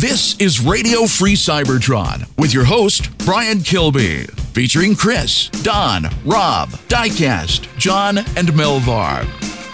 This is Radio Free Cybertron with your host, Brian Kilby, featuring Chris, Don, Rob, Diecast, John, and Melvar.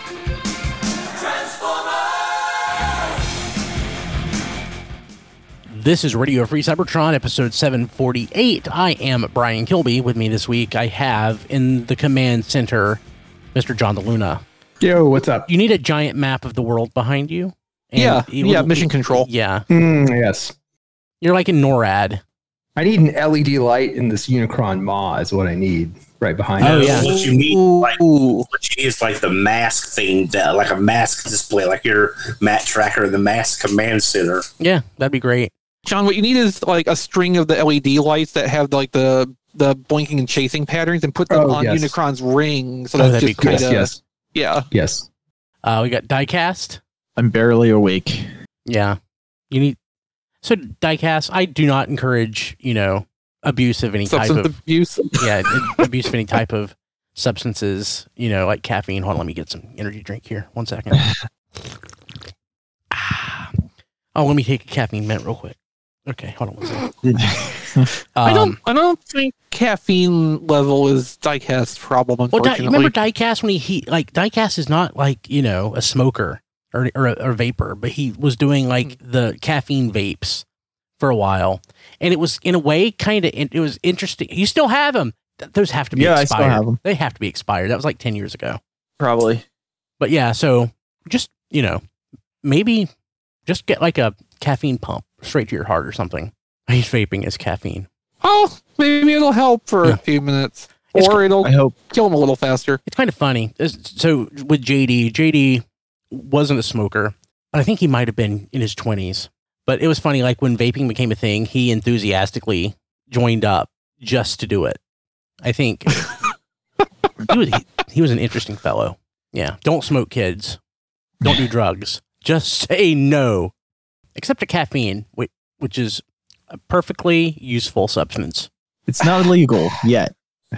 This is Radio Free Cybertron, episode 748. I am Brian Kilby. With me this week, I have in the command center, Mr. John DeLuna. Yo, what's up? You need a giant map of the world behind you. Mission control. Yeah. Yes. You're like in NORAD. I need an LED light in this Unicron Maw is what I need right behind Oh, it. yeah. What you need, what you need is like the mask thing, like a mask display, like your Mat Tracker in the mask command center. Yeah, that'd be great. John, what you need is like a string of the LED lights that have like the blinking and chasing patterns, and put them on Unicron's ring. So that's that'd just be cool. kind of Yes. We got Diecast. I'm barely awake. Yeah. You need... So, Diecast, I do not encourage, abuse of any substance type of... abuse. Yeah, abuse of any type of substances, like caffeine. Hold on, let me get some energy drink here. 1 second. Let me take a caffeine mint real quick. Okay, hold on 1 second. I don't think caffeine level is Diecast's problem, unfortunately. Remember Diecast when Diecast is not like, a smoker or a vapor, but he was doing like the caffeine vapes for a while. And it was in a way it was interesting. You still have them. Those have to be expired. I still have them. They have to be expired. That was like 10 years ago. Probably. But yeah, so just, maybe just get like a caffeine pump straight to your heart or something. He's vaping his caffeine. Oh, maybe it'll help for a few minutes. It'll kill him a little faster. It's kind of funny. So with JD wasn't a smoker, but I think he might have been in his 20s. But it was funny, like when vaping became a thing, he enthusiastically joined up just to do it. I think he was an interesting fellow. Yeah. Don't smoke, kids. Don't do drugs. Just say no. Except to caffeine, which is a perfectly useful substance. It's not illegal yet.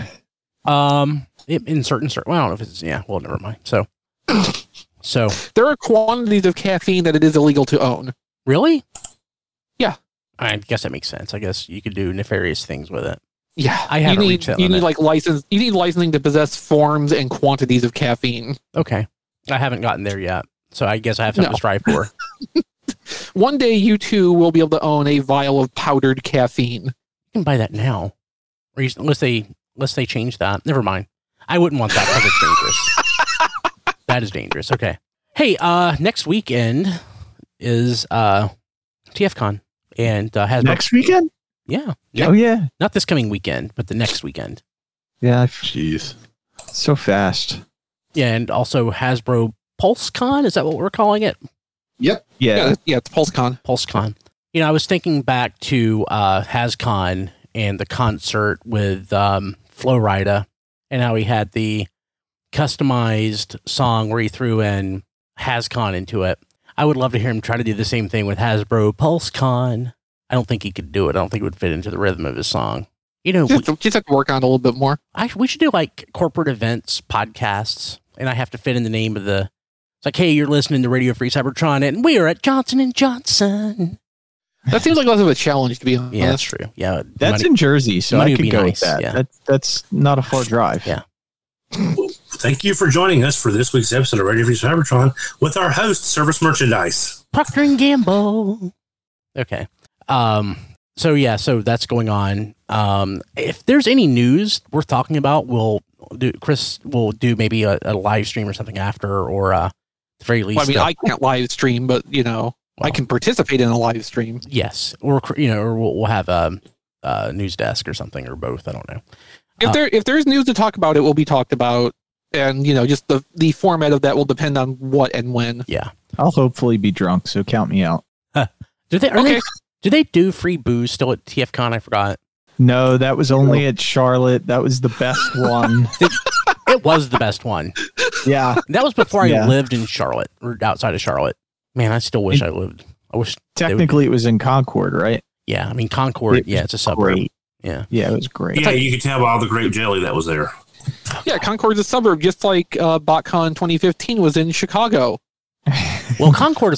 In certain, well, I don't know if it's, never mind. So there are quantities of caffeine that it is illegal to own. Really? Yeah. I guess that makes sense. I guess you could do nefarious things with it. Yeah. I haven't reached that limit. You need licensing to possess forms and quantities of caffeine. Okay. I haven't gotten there yet. So I guess I have something to strive for. One day you too will be able to own a vial of powdered caffeine. You can buy that now. Or unless they change that. Never mind. I wouldn't want that because it's dangerous. That is dangerous. Okay. Hey, next weekend is TFCon. And has next weekend? Yeah. Oh, yeah. Not this coming weekend, but the next weekend. Yeah. Jeez. So fast. Yeah, and also Hasbro PulseCon, is that what we're calling it? Yep. Yeah, it's PulseCon. PulseCon. I was thinking back to HasCon and the concert with Flo Rida and how he had the customized song where he threw in HasCon into it. I would love to hear him try to do the same thing with Hasbro PulseCon. I don't think he could do it. I don't think it would fit into the rhythm of his song. Just have to work on it a little bit more. We should do like corporate events, podcasts, and I have to fit in the name of the... It's like, hey, you're listening to Radio Free Cybertron, and we are at Johnson & Johnson. That seems like less of a challenge, to be honest. Yeah, that's true. Yeah, that's in Jersey, so I could go with that. Yeah. That's not a far drive. Yeah. Thank you for joining us for this week's episode of Radio Free Cybertron with our host, Service Merchandise. Procter & Gamble. Okay. So that's going on. If there's any news worth talking about, Chris will do maybe a live stream or something after, or at the very least. I can't live stream, but I can participate in a live stream. Yes, or we'll have a news desk or something, or both. I don't know. If there's news to talk about, it will be talked about, and just the format of that will depend on what and when. Yeah, I'll hopefully be drunk, so count me out. Do they do free booze still at TFCon? I forgot. No, that was only at Charlotte. That was the best one. It was the best one. Yeah. That was before I lived in Charlotte or outside of Charlotte. Man, I still wish I lived. I wish. Technically, it was in Concord, right? Yeah. I mean, Concord, it's a suburb. Great. Yeah. Yeah, it was great. Yeah, you could tell by all the grape jelly that was there. Yeah, Concord's a suburb, just like BotCon 2015 was in Chicago. Well, Concord is like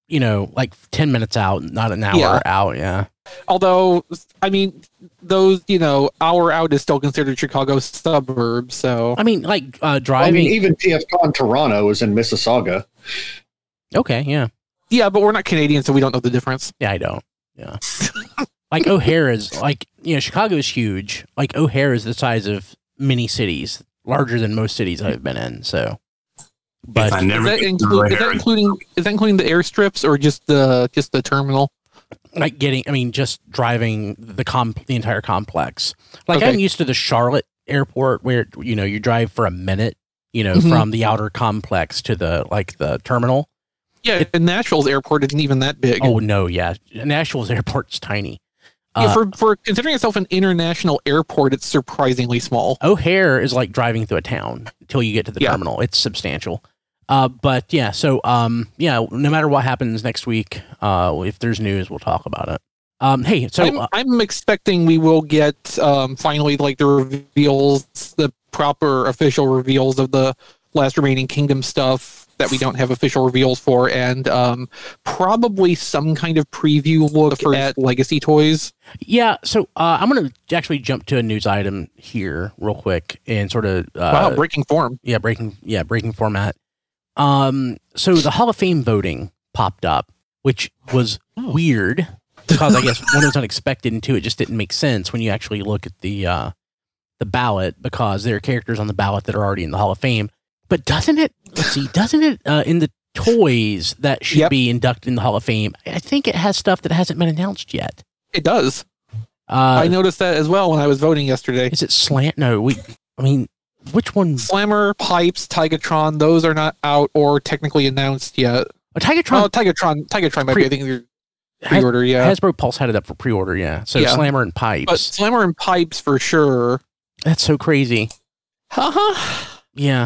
like 10 minutes out, not an hour out. Yeah. Although, I mean, those, hour out is still considered Chicago suburbs. So, I mean, like driving. Even TFCon Toronto is in Mississauga. Okay. Yeah. Yeah, but we're not Canadian, so we don't know the difference. Yeah, I don't. Yeah. Like O'Hare is like, Chicago is huge. Like O'Hare is the size of many cities, larger than most cities I've been in. So, but is that including the airstrips or just the terminal? Like just driving the entire complex. Like I'm used to the Charlotte airport where you drive for a minute, from the outer complex to the terminal. Yeah, and Nashville's airport isn't even that big. Oh no, yeah, Nashville's airport's tiny. For considering itself an international airport, it's surprisingly small. O'Hare is like driving through a town until you get to the terminal. It's substantial. But yeah, so no matter what happens next week, if there's news, we'll talk about it. Hey, so I'm expecting we will get finally like the reveals, the proper official reveals of the last remaining Kingdom stuff that we don't have official reveals for, and probably some kind of preview look at Legacy toys. Yeah, so I'm going to actually jump to a news item here real quick and sort of breaking form. Breaking format. So the Hall of Fame voting popped up, which was weird because I guess one, it was unexpected, and two, it just didn't make sense when you actually look at the ballot, because there are characters on the ballot that are already in the Hall of Fame. But doesn't it in the toys that should be inducted in the Hall of Fame, I think it has stuff that hasn't been announced yet. It does. I noticed that as well when I was voting yesterday. Is it Slant? No, which one? Slammer, Pipes, Tigatron, those are not out or technically announced yet. Tigatron might be, I think, pre-order, Hasbro Pulse had it up for pre-order, yeah. So Slammer and Pipes. But Slammer and Pipes for sure. That's so crazy. Yeah.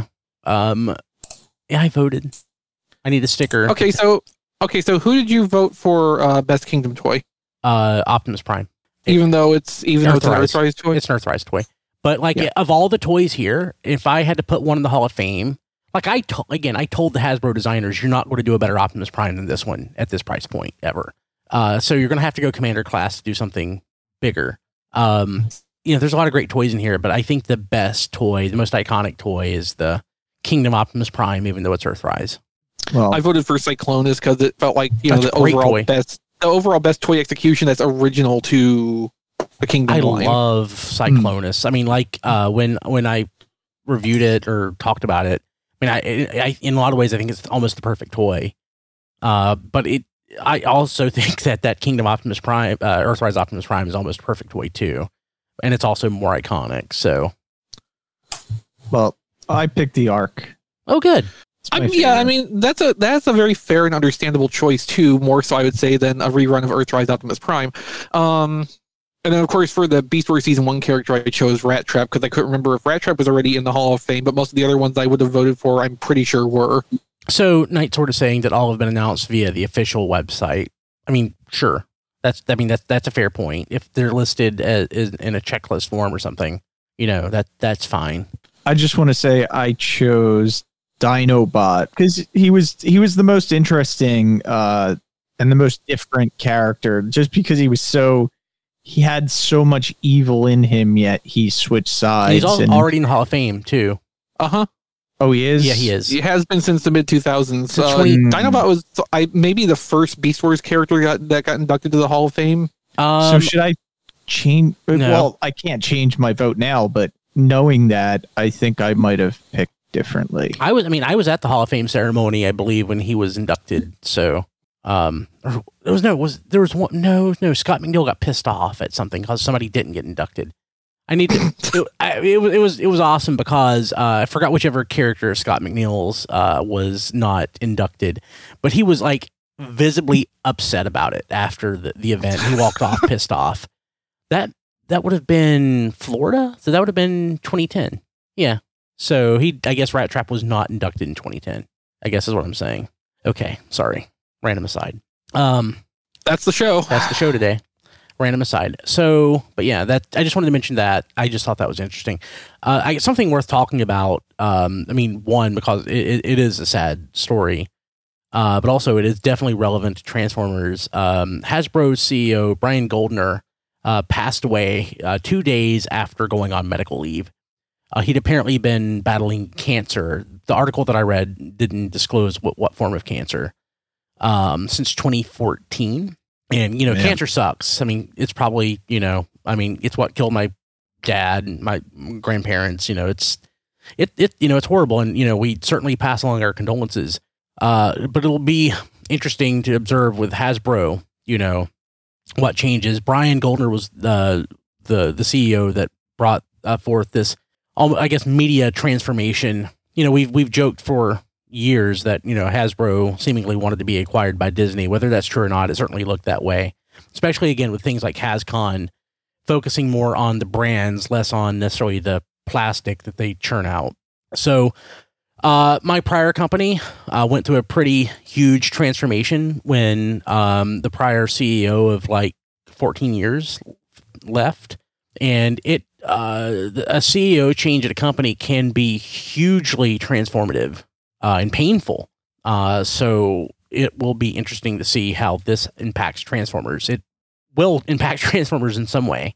I voted. I need a sticker. Okay, so who did you vote for Best Kingdom toy? Optimus Prime. Even though it's an Earthrise toy? It's an Earthrise toy. But of all the toys here, if I had to put one in the Hall of Fame, like I told the Hasbro designers, you're not going to do a better Optimus Prime than this one at this price point ever. So you're going to have to go Commander class to do something bigger. There's a lot of great toys in here, but I think the best toy, the most iconic toy, is the Kingdom Optimus Prime, even though it's Earthrise. Well, I voted for Cyclonus because it felt like the overall best toy execution that's original to the Kingdom line. I love Cyclonus. I mean, when I reviewed it or talked about it, I mean, I in a lot of ways I think it's almost the perfect toy. But I also think that Kingdom Optimus Prime, Earthrise Optimus Prime, is almost a perfect toy too, and it's also more iconic. So, well, I picked the Ark. Oh, good. I mean that's a very fair and understandable choice too. More so, I would say, than a rerun of Earthrise Optimus Prime. And then, of course, for the Beast Wars Season 1 character, I chose Rat Trap because I couldn't remember if Rat Trap was already in the Hall of Fame, but most of the other ones I would have voted for, I'm pretty sure were. So, Knight's sort of saying that all have been announced via the official website. I mean, sure. That's a fair point. If they're listed as in a checklist form or something, that's fine. I just want to say I chose Dinobot because he was the most interesting and the most different character, just because he had so much evil in him, yet he switched sides. He's already in the Hall of Fame too. Oh, he is? Yeah, he is. He has been since the mid-2000s. Dinobot was maybe the first Beast Wars character that got inducted to the Hall of Fame. So should I change? No. Well, I can't change my vote now, but knowing that, I think I might have picked differently. I was at the Hall of Fame ceremony, I believe, when he was inducted. So, Scott McNeil got pissed off at something because somebody didn't get inducted. It was awesome because I forgot whichever character Scott McNeil's was not inducted, but he was like visibly upset about it after the event. He walked off pissed off. That would have been Florida, so that would have been 2010. Yeah. So I guess Rat Trap was not inducted in 2010. I guess is what I'm saying. Okay, sorry. Random aside. That's the show. That's the show today. Random aside. So, but yeah, I just wanted to mention that. I just thought that was interesting. Something worth talking about. One, because it is a sad story. but also it is definitely relevant to Transformers. Hasbro's CEO, Brian Goldner, passed away 2 days after going on medical leave. He'd apparently been battling cancer. The article that I read didn't disclose what form of cancer since 2014. And, cancer sucks. I mean, it's probably, it's what killed my dad and my grandparents. It's horrible. And, we certainly pass along our condolences. But it'll be interesting to observe with Hasbro, what changes. Brian Goldner was the CEO that brought forth this, I guess, media transformation. We've joked for years that, Hasbro seemingly wanted to be acquired by Disney. Whether that's true or not, it certainly looked that way, especially again with things like HasCon focusing more on the brands, less on necessarily the plastic that they churn out. So my prior company went through a pretty huge transformation when the prior CEO of 14 years left. And a CEO change at a company can be hugely transformative and painful. So it will be interesting to see how this impacts Transformers. It will impact Transformers in some way.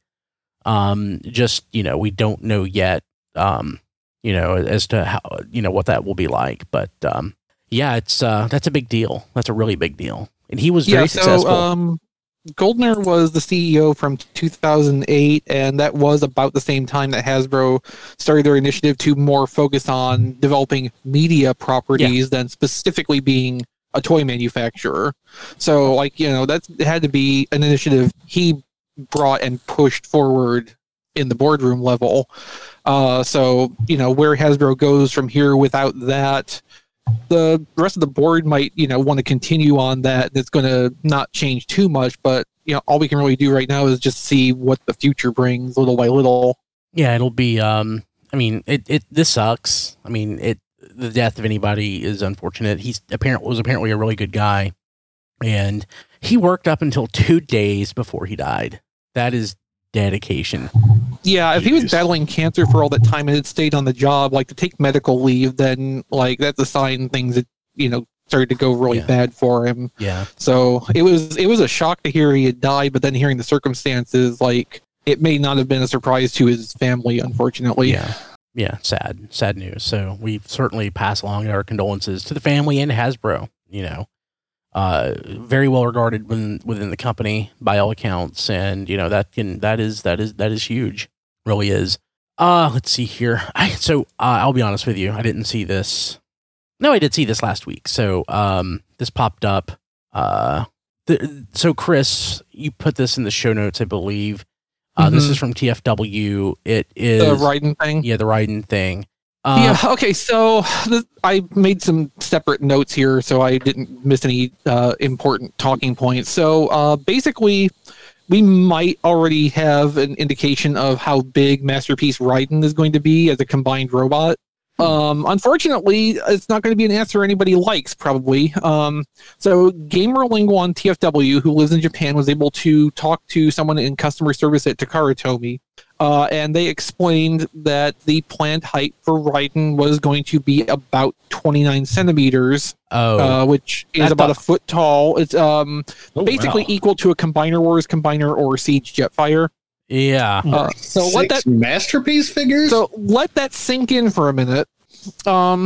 We don't know yet, as to how, what that will be like. But it's that's a big deal. That's a really big deal. And he was very successful. Goldner was the CEO from 2008, and that was about the same time that Hasbro started their initiative to more focus on developing media properties than specifically being a toy manufacturer. So, that had to be an initiative he brought and pushed forward in the boardroom level. Where Hasbro goes from here without that, the rest of the board might, want to continue on that. It's going to not change too much, but, all we can really do right now is just see what the future brings little by little. Yeah, it'll be, this sucks. The death of anybody is unfortunate. Was apparently a really good guy, and he worked up until 2 days before he died. That is dedication. Yeah, if he was battling cancer for all that time and had stayed on the job, to take medical leave, then that's a sign things that, started to go really bad for him. Yeah. So it was a shock to hear he had died, but then hearing the circumstances, it may not have been a surprise to his family, unfortunately. Yeah. Yeah. Sad news. So we certainly pass along our condolences to the family and Hasbro, very well regarded within the company by all accounts. And, that is huge. Really is. Let's see here. I'll be honest with you. I didn't see this. No, I did see this last week. So, this popped up. So Chris, you put this in the show notes, I believe. This is from TFW. It is the Raiden thing. Yeah, the Raiden thing. Okay. So I made some separate notes here, so I didn't miss any important talking points. So basically, we might already have an indication of how big Masterpiece Raiden is going to be as a combined robot. Unfortunately, it's not going to be an answer anybody likes, probably. So Gamerlingo on TFW, who lives in Japan, was able to talk to someone in customer service at Takara Tomy, and they explained that the planned height for Raiden was going to be about 29 centimeters, which is about a foot tall. It's basically equal to a Combiner Wars Combiner or Siege Jetfire. Yeah. So let that Masterpiece figures. So let that sink in for a minute. So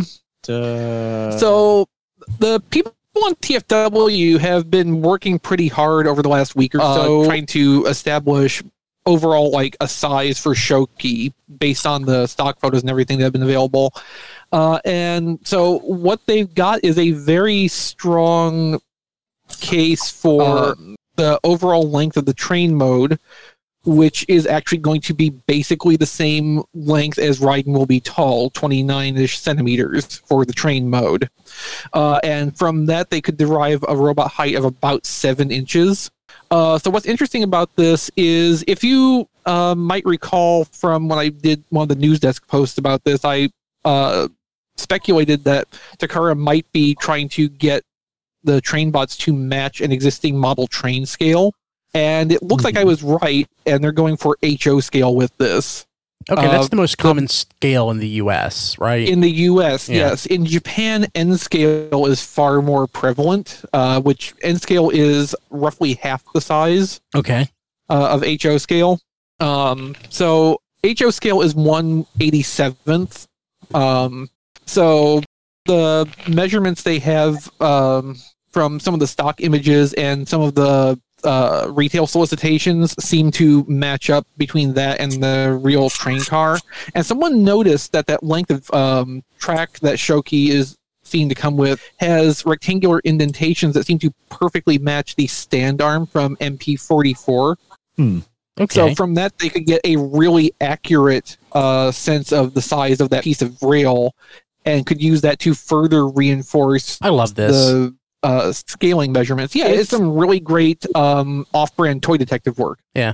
the people on TFW have been working pretty hard over the last week or so, trying to establish overall a size for Shoki based on the stock photos and everything that have been available. And so what they've got is a very strong case for the overall length of the train mode, which is actually going to be basically the same length as Raiden will be tall, 29-ish centimeters for the train mode. And from that, they could derive a robot height of about 7 inches. So what's interesting about this is, if you might recall from when I did one of the news desk posts about this, I speculated that Takara might be trying to get the train bots to match an existing model train scale. And it looks like I was right, and they're going for HO scale with this. Okay, that's the most common scale in the U.S., right? In the U.S., Yeah. yes. In Japan, N scale is far more prevalent, which N scale is roughly half the size Okay. of HO scale. So HO scale is 1/87th. So the measurements they have from some of the stock images and some of the retail solicitations seem to match up between that and the real train car. And someone noticed that length of track that Shoki is seen to come with has rectangular indentations that seem to perfectly match the stand arm from MP44. Okay. So from that, they could get a really accurate sense of the size of that piece of rail and could use that to further reinforce I love this. the scaling measurements. Yeah, it's some really great off-brand toy detective work. Yeah.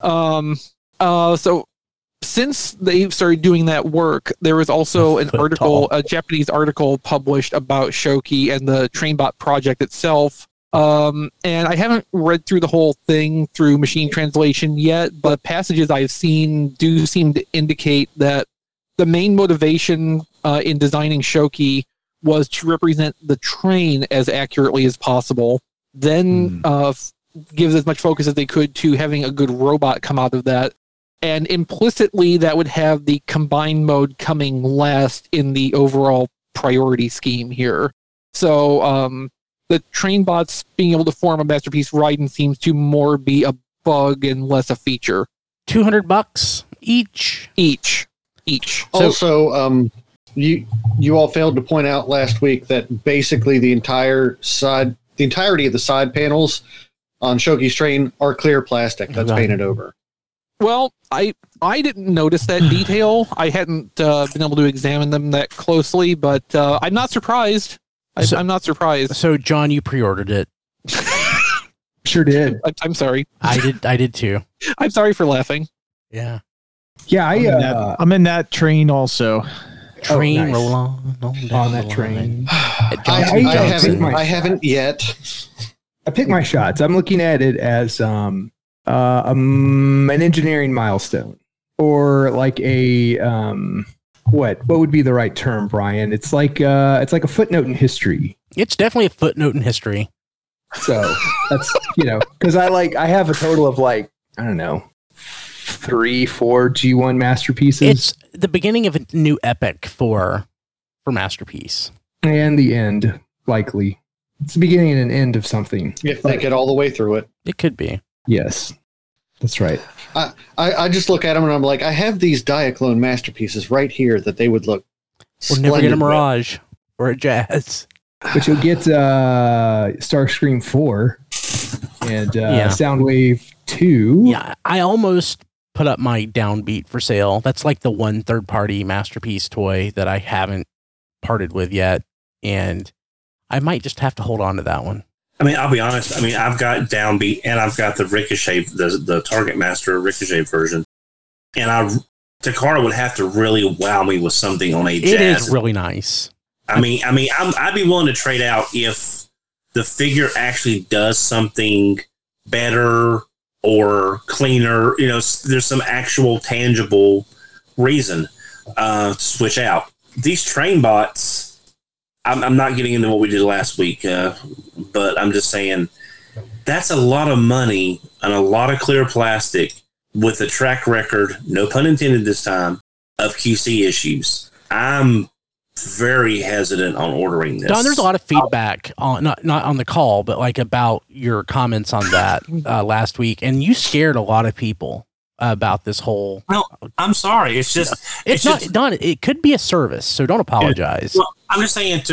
So since they've started doing that work, there was also an Foot article, tall. a Japanese article published about Shoki and the Trainbot project itself. And I haven't read through the whole thing through machine translation yet, but passages I've seen do seem to indicate that the main motivation in designing Shoki was to represent the train as accurately as possible, then give as much focus as they could to having a good robot come out of that. And implicitly, that would have the combined mode coming last in the overall priority scheme here. So the train bots being able to form a Masterpiece Raiden seems to more be a bug and less a feature. $200 each. Each. Also, you all failed to point out last week that basically the entirety of the side panels on Shoki's train are clear plastic that's Right. painted over. Well, I didn't notice that detail. I hadn't been able to examine them that closely, but I'm not surprised. I'm not surprised. So, John, you pre-ordered it. Sure did. I'm sorry. I did too. I'm sorry for laughing. Yeah. Yeah, I'm in that train also. Train nice. roll on on that train. At Johnson I Johnson. haven't- I haven't yet. I pick my shots. I'm looking at it as an engineering milestone, or like a what would be the right term, Brian? It's like a footnote in history. It's definitely a footnote in history. So that's because I have a total of I don't know 3-4 G1 masterpieces, It's the beginning of a new epic for Masterpiece. and the end likely. It's the beginning and an end of something. If they get all the way through it. It could be. Yes, that's right. I just look at them and I'm like, I have these Diaclone masterpieces right here that they would look We'll never get a splendid with. Mirage or a Jazz. But you'll get Starscream 4 and Soundwave 2. Yeah, I almost put up my Downbeat for sale. That's like the one third-party Masterpiece toy that I haven't parted with yet, and I might just have to hold on to that one. I mean, I'll be honest. I mean, I've got Downbeat and I've got the Ricochet, the Target Master Ricochet version. And Takara would have to really wow me with something on a Jazz. It is really nice. I mean, I'd be willing to trade out if the figure actually does something better or cleaner. There's some actual tangible reason to switch out. These train bots, I'm not getting into what we did last week, but I'm just saying that's a lot of money and a lot of clear plastic with a track record, no pun intended this time, of QC issues. I'm very hesitant on ordering this. Don, there's a lot of feedback on not on the call, but like about your comments on that last week, and you scared a lot of people about this whole. No, I'm sorry. It's just it's not Don. It could be a service, so don't apologize. Well, I'm just saying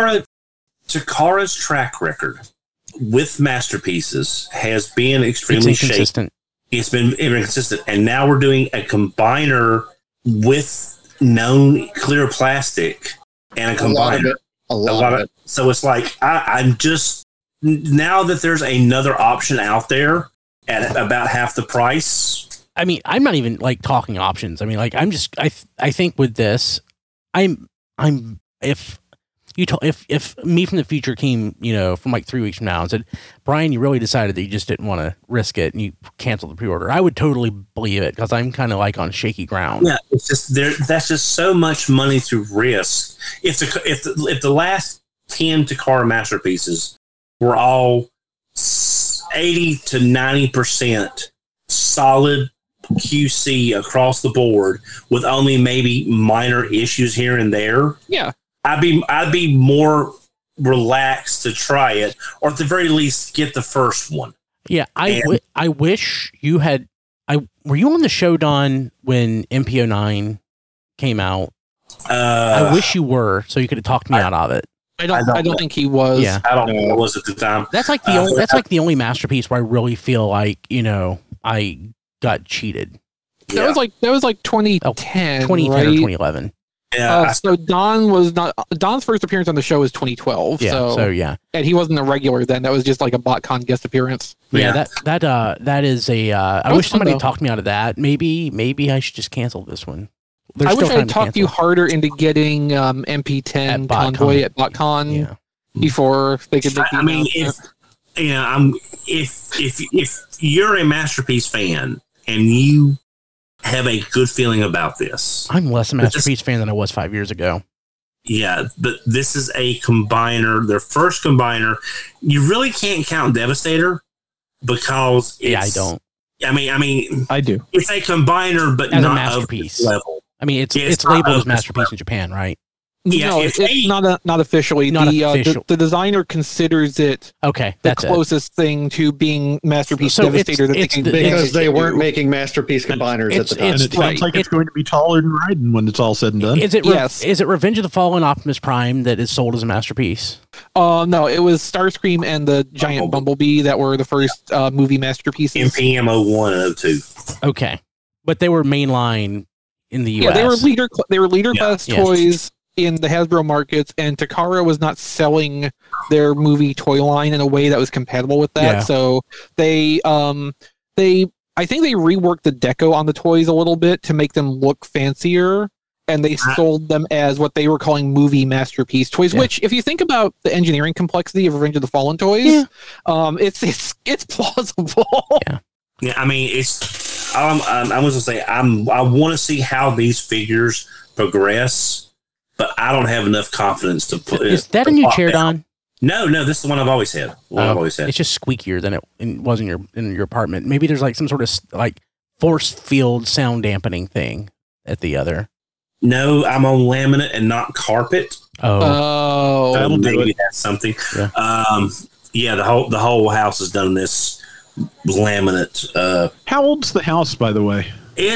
Takara's track record with masterpieces has been It's extremely shaky. inconsistent. It's been inconsistent, and now we're doing a combiner with known clear plastic and a A lot of combiner. it. A lot of it. So it's like I'm just now that there's another option out there at about half the price. I mean, I'm not even like talking options. I mean, like I think with this, if you told if me from the future came, from like 3 weeks from now and said, Brian, you really decided that you just didn't want to risk it and you canceled the pre-order, I would totally believe it because I'm kind of like on shaky ground. Yeah, it's just that's just so much money to risk. If the last 10 Takara masterpieces were all 80 to 90% solid QC across the board with only maybe minor issues here and there, Yeah. I'd be more relaxed to try it, or at the very least get the first one. Yeah, I wish you had. Were you on the show, Don, when MPO9 came out? I wish you were, so you could have talked me out of it. I don't think he was. Yeah, I don't know. It was at the time. that's like the only. That's like the only masterpiece where I really feel like I got cheated. That was like 2010, 2010 right? or 2011. Yeah, So Don's first appearance on the show was 2012. Yeah. So yeah. And he wasn't a regular then. That was just like a BotCon guest appearance. Yeah, that is a. I was wish somebody fun, though. talked me out of that. Maybe I should just cancel this one. I wish I had talked you harder into getting MP10 At BotCon. Convoy at BotCon Yeah. before they could make the I mean, announcement. if you're a Masterpiece fan and you have a good feeling about this, I'm less a Masterpiece fan than I was 5 years ago. yeah, but this is a combiner, their first combiner. You really can't count Devastator because it's, I don't. I mean, I do. it's a combiner, but As a not masterpiece. of this level. I mean, it's It's labeled not as of this Masterpiece level. in Japan, right? Yeah, No, if it's they- not officially. Not the, official. The designer considers it Okay, the that's it. closest thing to being Masterpiece So Devastator that it's they can Because they weren't do. making masterpiece combiners at It's- the time. And it sounds right. like it's going to be taller than Raiden when it's all said and done. Is it Yes. is it Revenge of the Fallen Optimus Prime that is sold as a Masterpiece? No, it was Starscream and the Giant Bumblebee that were the first movie masterpieces. NPM 01 and 02. Okay, but they were mainline in the US. Yeah, they were leader class Yeah. toys in the Hasbro markets, and Takara was not selling their movie toy line in a way that was compatible with that. Yeah. So I think they reworked the deco on the toys a little bit to make them look fancier, and they sold them as what they were calling movie masterpiece toys. Yeah. Which, if you think about the engineering complexity of Revenge of the Fallen toys, it's plausible. Yeah. Yeah, I mean, I was gonna say I want to see how these figures progress, but I don't have enough confidence to put. Is that a new chair, Don? No, this is the one I've always had. I've always had. It's just squeakier than it was in your apartment. Maybe there's like some sort of like force field sound dampening thing at the other. No, I'm on laminate and not carpet. Oh, That'll do Maybe it. that's something. Yeah. Yeah, the whole house has done this laminate. How old's the house, by the way?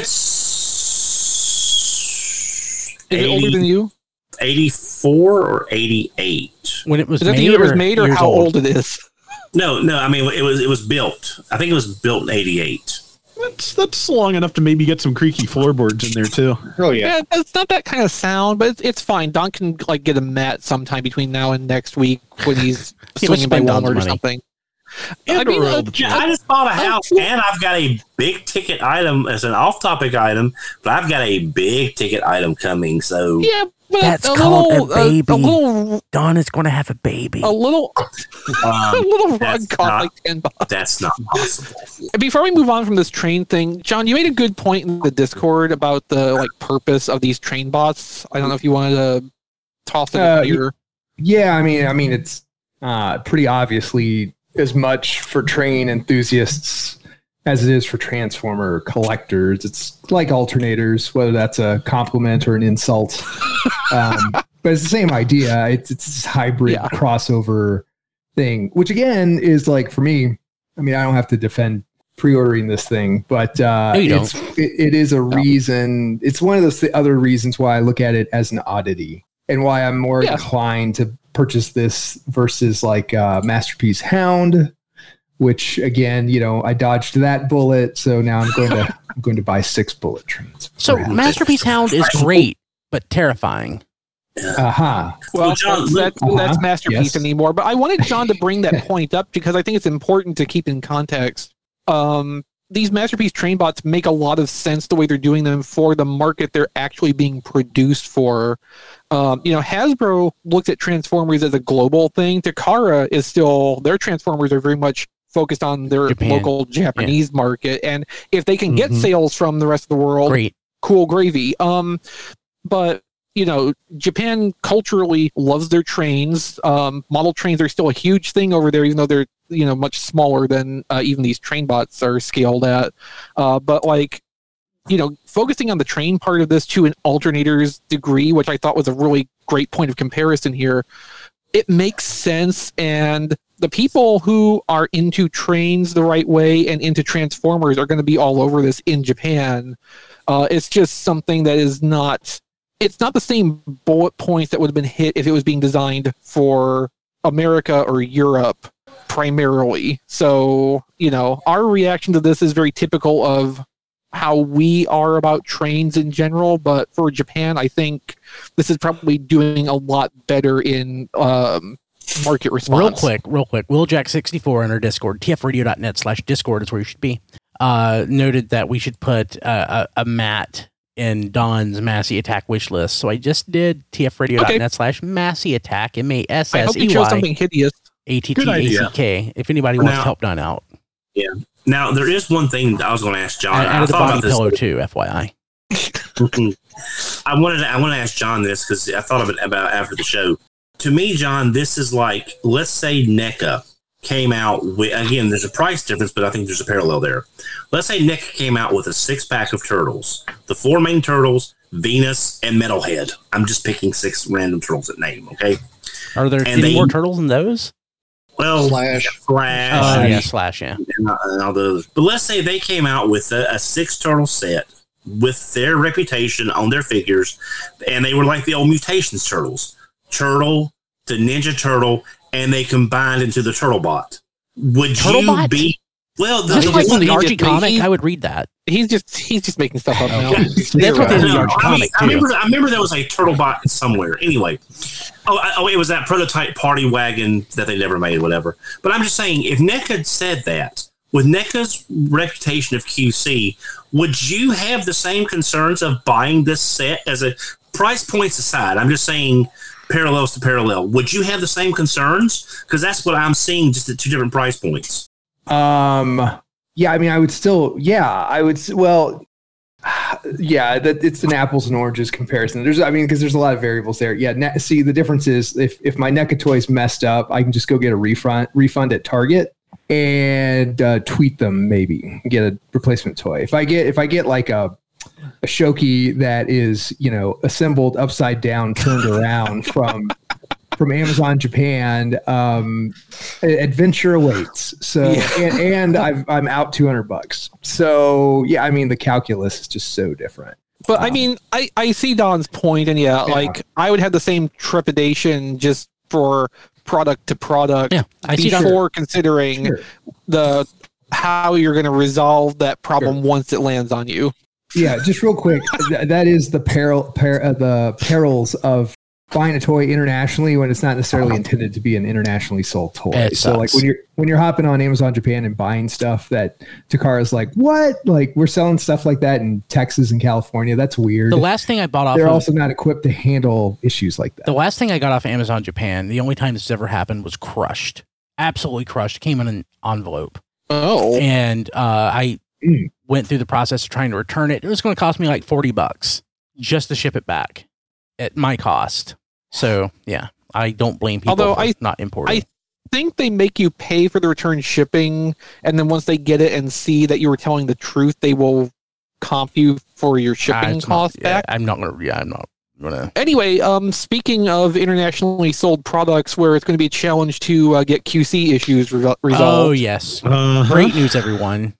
It's is it older than you? 84 or 88. When it was Is that made, the year it was made, or years how old it is? No. I mean, it was built. I think it was built in 88. That's long enough to maybe get some creaky floorboards in there too. Oh yeah. Yeah, it's not that kind of sound, but it's fine. Don can like get a mat sometime between now and next week when he's Yeah, let's swinging by spend Don's Walmart or money. something. And I mean, roll the Yeah, I just bought a house and I've got a big ticket item as an off-topic item, but I've got a big ticket item coming. So yeah, but That's a called little, a baby. a little, Don is going to have a baby. a little, a little rug that's cost not- like $10. that's not possible. Before we move on from this train thing, John, you made a good point in the Discord about the like purpose of these train bots. I don't know if you wanted to toss it in here. Yeah, I mean, it's pretty obviously as much for train enthusiasts as it is for Transformer collectors. It's like alternators, whether that's a compliment or an insult. But it's the same idea. It's this hybrid crossover thing, which again is like, for me, I mean, I don't have to defend pre-ordering this thing, but it is a reason. It's one of those other reasons why I look at it as an oddity, and why I'm more inclined to purchase this versus like Masterpiece Hound, which again, I dodged that bullet, so now I'm going to buy 6 bullet trains. So Masterpiece Hound is great, but terrifying. Well, John, that's Masterpiece anymore. But I wanted John to bring that point up because I think it's important to keep in context. these Masterpiece train bots make a lot of sense the way they're doing them for the market they're actually being produced for. Hasbro looks at Transformers as a global thing. Takara is still, their Transformers are very much focused on their Japan. local Japanese market. And if they can get sales from the rest of the world, Great. cool gravy. But Japan culturally loves their trains. Model trains are still a huge thing over there, even though they're much smaller than even these train bots are scaled at. But focusing on the train part of this to an alternator's degree, which I thought was a really great point of comparison here, it makes sense. And the people who are into trains the right way and into Transformers are going to be all over this in Japan. It's just something that is not... It's not the same bullet points that would have been hit if it was being designed for America or Europe primarily. So, our reaction to this is very typical of how we are about trains in general. But for Japan, I think this is probably doing a lot better in market response. Real quick. Willjack64 on our Discord, tfradio.net/Discord is where you should be, noted that we should put a mat in Don's Massey Attack wish list. So I just did tfradio.net/Massey Attack, I hope you chose something hideous. ATTACK, if anybody wants to help Don out. Yeah. Now, there is one thing I was going to ask John. I thought about this pillow too, FYI. I wanted to ask John this because I thought of it about after the show. To me, John, this is like, let's say NECA came out with, again, there's a price difference, but I think there's a parallel there. Let's say NECA came out with a 6-pack of turtles. The 4 main turtles, Venus, and Metalhead. I'm just picking 6 random turtles at name, okay? Are there any more turtles than those? Well, Slash. Slash, yeah. And all those. But let's say they came out with a 6-turtle set with their reputation on their figures, and they were like the old Mutations turtles. Turtle, the Ninja Turtle, and they combined into the Turtlebot. Would Turtlebot? you be... Well, just like from the Archie comic, I would read that. He's just making stuff up now. That's what they did in the Archie comic, I remember there was a Turtlebot somewhere. Anyway. It was that prototype party wagon that they never made, whatever. But I'm just saying, if NECA said that, with NECA's reputation of QC, would you have the same concerns of buying this set as a... Price points aside, I'm just saying parallels to parallel. Would you have the same concerns? Because that's what I'm seeing, just at 2 different price points. Yeah, I mean, I would still, well, yeah, that it's an apples and oranges comparison. Because there's a lot of variables there. Yeah, see, the difference is if my NECA toy's messed up, I can just go get a refund at Target and tweet them, maybe get a replacement toy. If I get like a Shoki that is, assembled upside down, turned around from Amazon Japan, adventure awaits. So, and I'm out $200. So yeah, I mean, the calculus is just so different. But I mean, I see Don's point, and like I would have the same trepidation just for product to product before considering how you're going to resolve that problem once it lands on you. Yeah, just real quick, that is the perils of buying a toy internationally when it's not necessarily intended to be an internationally sold toy. So like when you're hopping on Amazon Japan and buying stuff that Takara's like, what? Like we're selling stuff like that in Texas and California. That's weird. The last thing I bought off, they're also not equipped to handle issues like that. The last thing I got off Amazon Japan, the only time this has ever happened, was crushed. Absolutely crushed. It came in an envelope. Oh, and I went through the process of trying to return it. It was going to cost me like $40 just to ship it back at my cost. So yeah, I don't blame people for not importing. I think they make you pay for the return shipping, and then once they get it and see that you were telling the truth, they will comp you for your shipping costs back. I'm not gonna. Anyway, speaking of internationally sold products where it's going to be a challenge to get QC issues resolved. Oh yes, great news, everyone.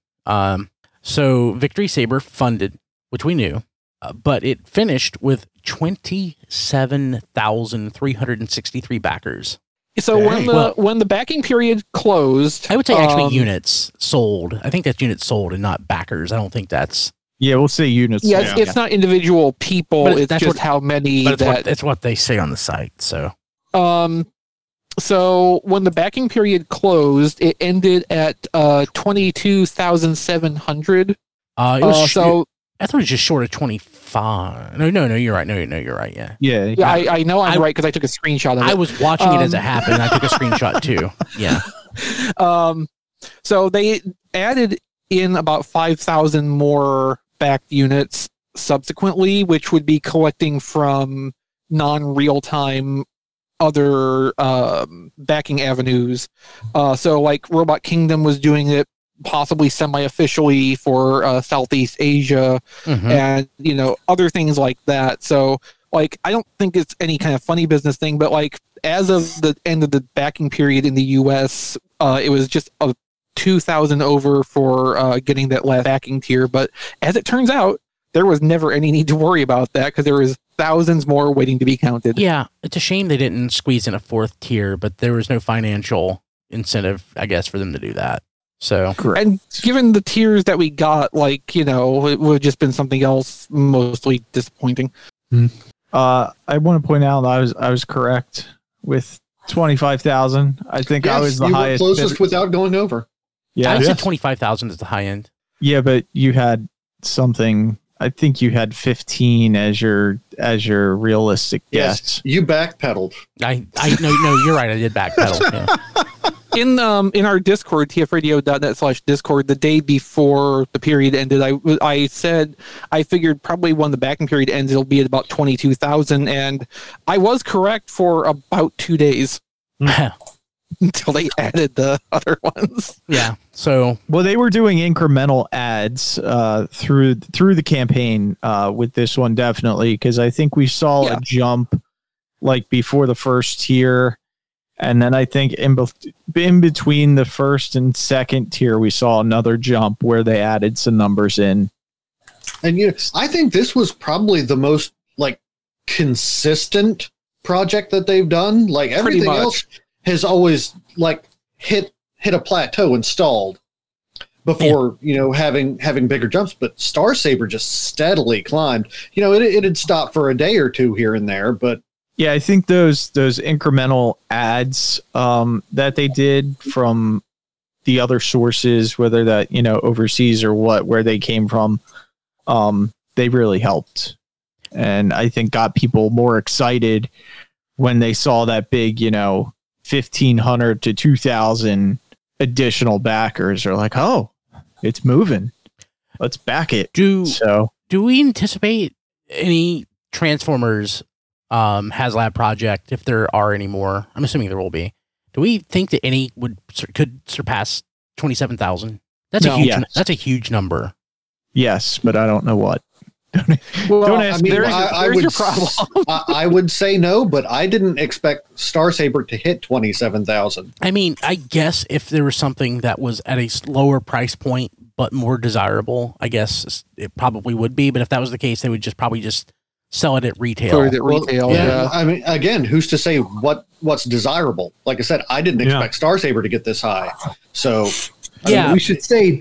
So Victory Saber funded, which we knew, but it finished with 27,363 backers. So when the backing period closed, I would say actually units sold. I think that's units sold and not backers. I don't think that's. Yeah, we'll say units. Yeah, it's not individual people. It's just how many. It's what they say on the site. So, So when the backing period closed, it ended at 22,700. It was so I thought it was just short of 25. No, you're right. No, you're right. Yeah. Yeah, I know I'm right because I took a screenshot of it. I was watching it as it happened. And I took a screenshot too. Yeah. So they added in about 5,000 more backed units subsequently, which would be collecting from non-real-time other backing avenues. So like Robot Kingdom was doing it possibly semi-officially for Southeast Asia, and other things like that. So like I don't think it's any kind of funny business thing, but like as of the end of the backing period in the US, it was just a 2,000 over for getting that last backing tier. But as it turns out, there was never any need to worry about that because there was thousands more waiting to be counted. Yeah, it's a shame they didn't squeeze in a fourth tier, but there was no financial incentive, I guess, for them to do that. So, and given the tiers that we got, like, it would have just been something else mostly disappointing. I want to point out that I was correct with 25,000. I think I was the highest. Closest without going over. Yeah, I said 25,000 is the high end. Yeah, but you had something. I think you had 15 as your realistic guess. Yes, you backpedaled. I no, you're right. I did backpedal. Yeah. In our Discord, tfradio.net/Discord, the day before the period ended, I said I figured probably when the backing period ends, it'll be at about 22,000, and I was correct for about 2 days until they added the other ones. Yeah. So they were doing incremental ads through the campaign with this one definitely, because I think we saw a jump like before the first tier. And then I think in between the first and second tier, we saw another jump where they added some numbers in. And I think this was probably the most like consistent project that they've done. Like everything else has always like hit a plateau and stalled before having bigger jumps. But Star Saber just steadily climbed. It had stopped for a day or two here and there, but. Yeah, I think those incremental ads that they did from the other sources, whether that overseas or where they came from, they really helped, and I think got people more excited when they saw that big 1,500 to 2,000 additional backers. Are like, oh, it's moving, let's back it. Do we anticipate any Transformers HasLab project, if there are any more? I'm assuming there will be. Do we think that any could surpass 27,000? That's a huge number. Yes, but I don't know what. Don't ask me. There's your problem. I would say no, but I didn't expect Star Saber to hit 27,000. I mean, I guess if there was something that was at a lower price point but more desirable, I guess it probably would be. But if that was the case, they would probably just sell it at retail. Yeah. I mean, again, who's to say what's desirable? Like I said, I didn't expect Star Saber to get this high. So, we should say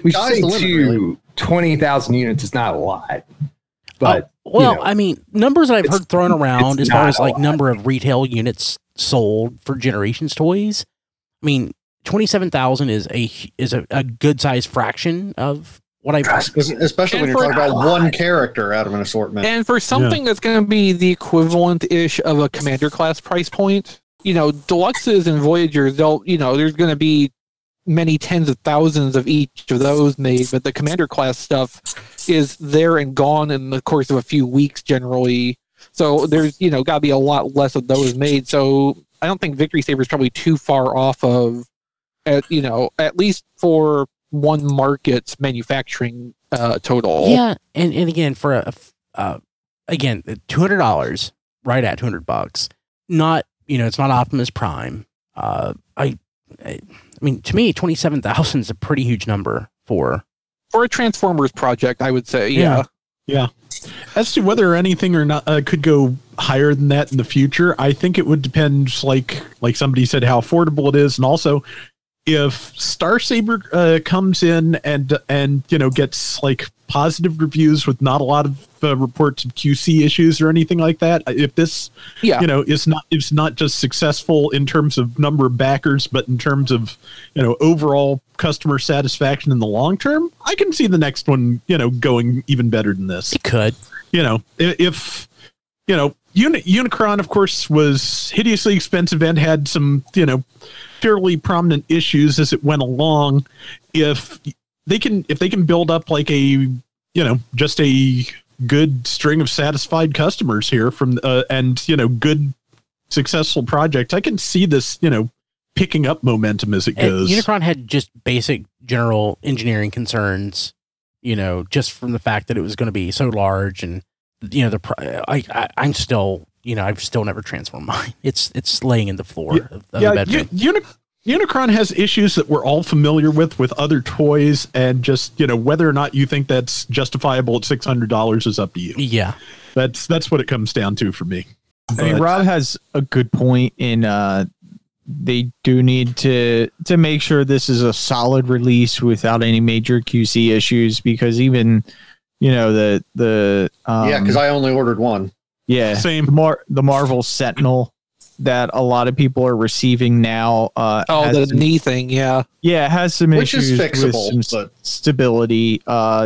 20,000 units is not a lot. But I mean, numbers that I've heard thrown around as far as like number of retail units sold for Generations toys. I mean, 27,000 is a good sized fraction of what I've heard. Especially when you're talking about one character out of an assortment. And for something that's going to be the equivalent-ish of a Commander class price point, Deluxes and Voyagers, there's going to be many tens of thousands of each of those made, but the Commander class stuff is there and gone in the course of a few weeks generally. So there's, got to be a lot less of those made. So I don't think Victory Saber is probably too far off of, at least for one market's manufacturing total. Yeah, and again for again $200, right at $200. Not it's not Optimus Prime. I mean, to me, 27,000 is a pretty huge number for a Transformers project. I would say, yeah. As to whether anything or not could go higher than that in the future, I think it would depend. Like somebody said, how affordable it is, and also if Star Saber comes in and gets like positive reviews with not a lot of reports of QC issues or anything like that, if this is not just successful in terms of number of backers, but in terms of overall customer satisfaction in the long term, I can see the next one going even better than this. It could. If Unicron, of course, was hideously expensive and had some fairly prominent issues as it went along. If they can build up like a just a good string of satisfied customers here from and good successful projects, I can see this picking up momentum as it goes. Unicron had just basic general engineering concerns, just from the fact that it was going to be so large, and I'm still I've still never transformed mine. It's laying in the floor of the bedroom. Unicron has issues that we're all familiar with other toys, and just whether or not you think that's justifiable at $600 is up to you. Yeah, that's what it comes down to for me. I mean, Rob has a good point in they do need to make sure this is a solid release without any major QC issues, because even because I only ordered one. Yeah, same. The Marvel Sentinel that a lot of people are receiving now. The knee thing, yeah, it has some Which issues is fixable, with some but stability,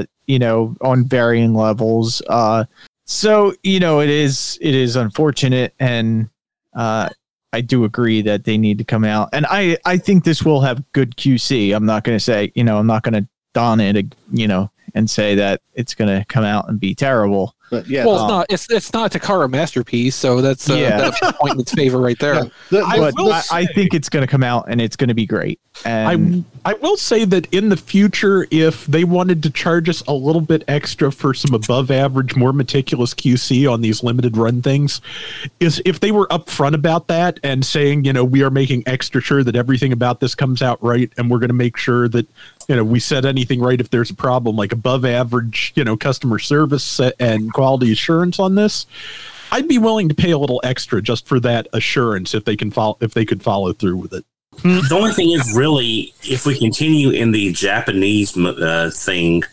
on varying levels. So it is unfortunate, and I do agree that they need to come out, and I think this will have good QC. I'm not going to say, I'm not going to don it, and say that it's going to come out and be terrible. But yeah, well, it's not a Takara masterpiece, so that's a point in its favor right there. I think it's going to come out and it's going to be great. And I will say that in the future, if they wanted to charge us a little bit extra for some above average, more meticulous QC on these limited run things, is if they were upfront about that and saying, we are making extra sure that everything about this comes out right, and we're going to make sure that we set anything right if there's a problem, like above average, customer service and quality assurance on this, I'd be willing to pay a little extra just for that assurance if they could follow through with it. The only thing is, really, if we continue in the Japanese thing,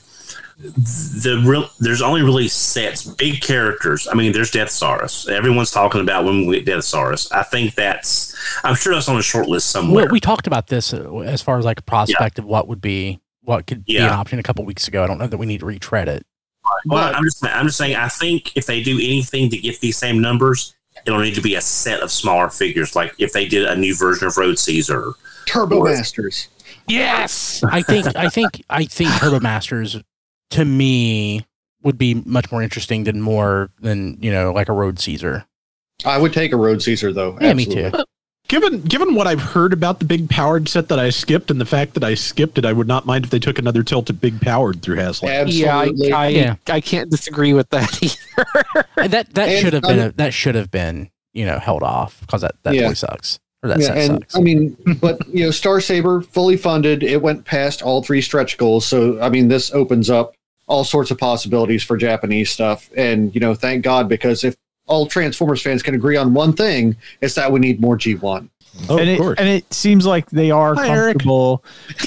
there's only really sets, big characters. I mean, there's Death Saurus. Everyone's talking about when we get Death Saurus. I think I'm sure that's on a short list somewhere. We talked about this as far as like a prospect of what could be an option a couple weeks ago. I don't know that we need to retread it. Well, I'm just saying, I think if they do anything to get these same numbers, it'll need to be a set of smaller figures. Like if they did a new version of Road Caesar, Turbo Masters. Yes, I think Turbo Masters, to me, would be much more interesting than like a Road Caesar. I would take a Road Caesar though. Yeah, absolutely. me too. Given what I've heard about the big powered set that I skipped, and the fact that I skipped it, I would not mind if they took another tilted big powered through HasLab. Absolutely. I can't disagree with that either. That should have been held off, because that toy sucks, or that set sucks. I mean, but Star Saber fully funded. It went past all 3 stretch goals, so I mean, this opens up all sorts of possibilities for Japanese stuff, and thank God, because if all Transformers fans can agree on one thing, it's that we need more G1. Oh, of course. And it seems like they are comfortable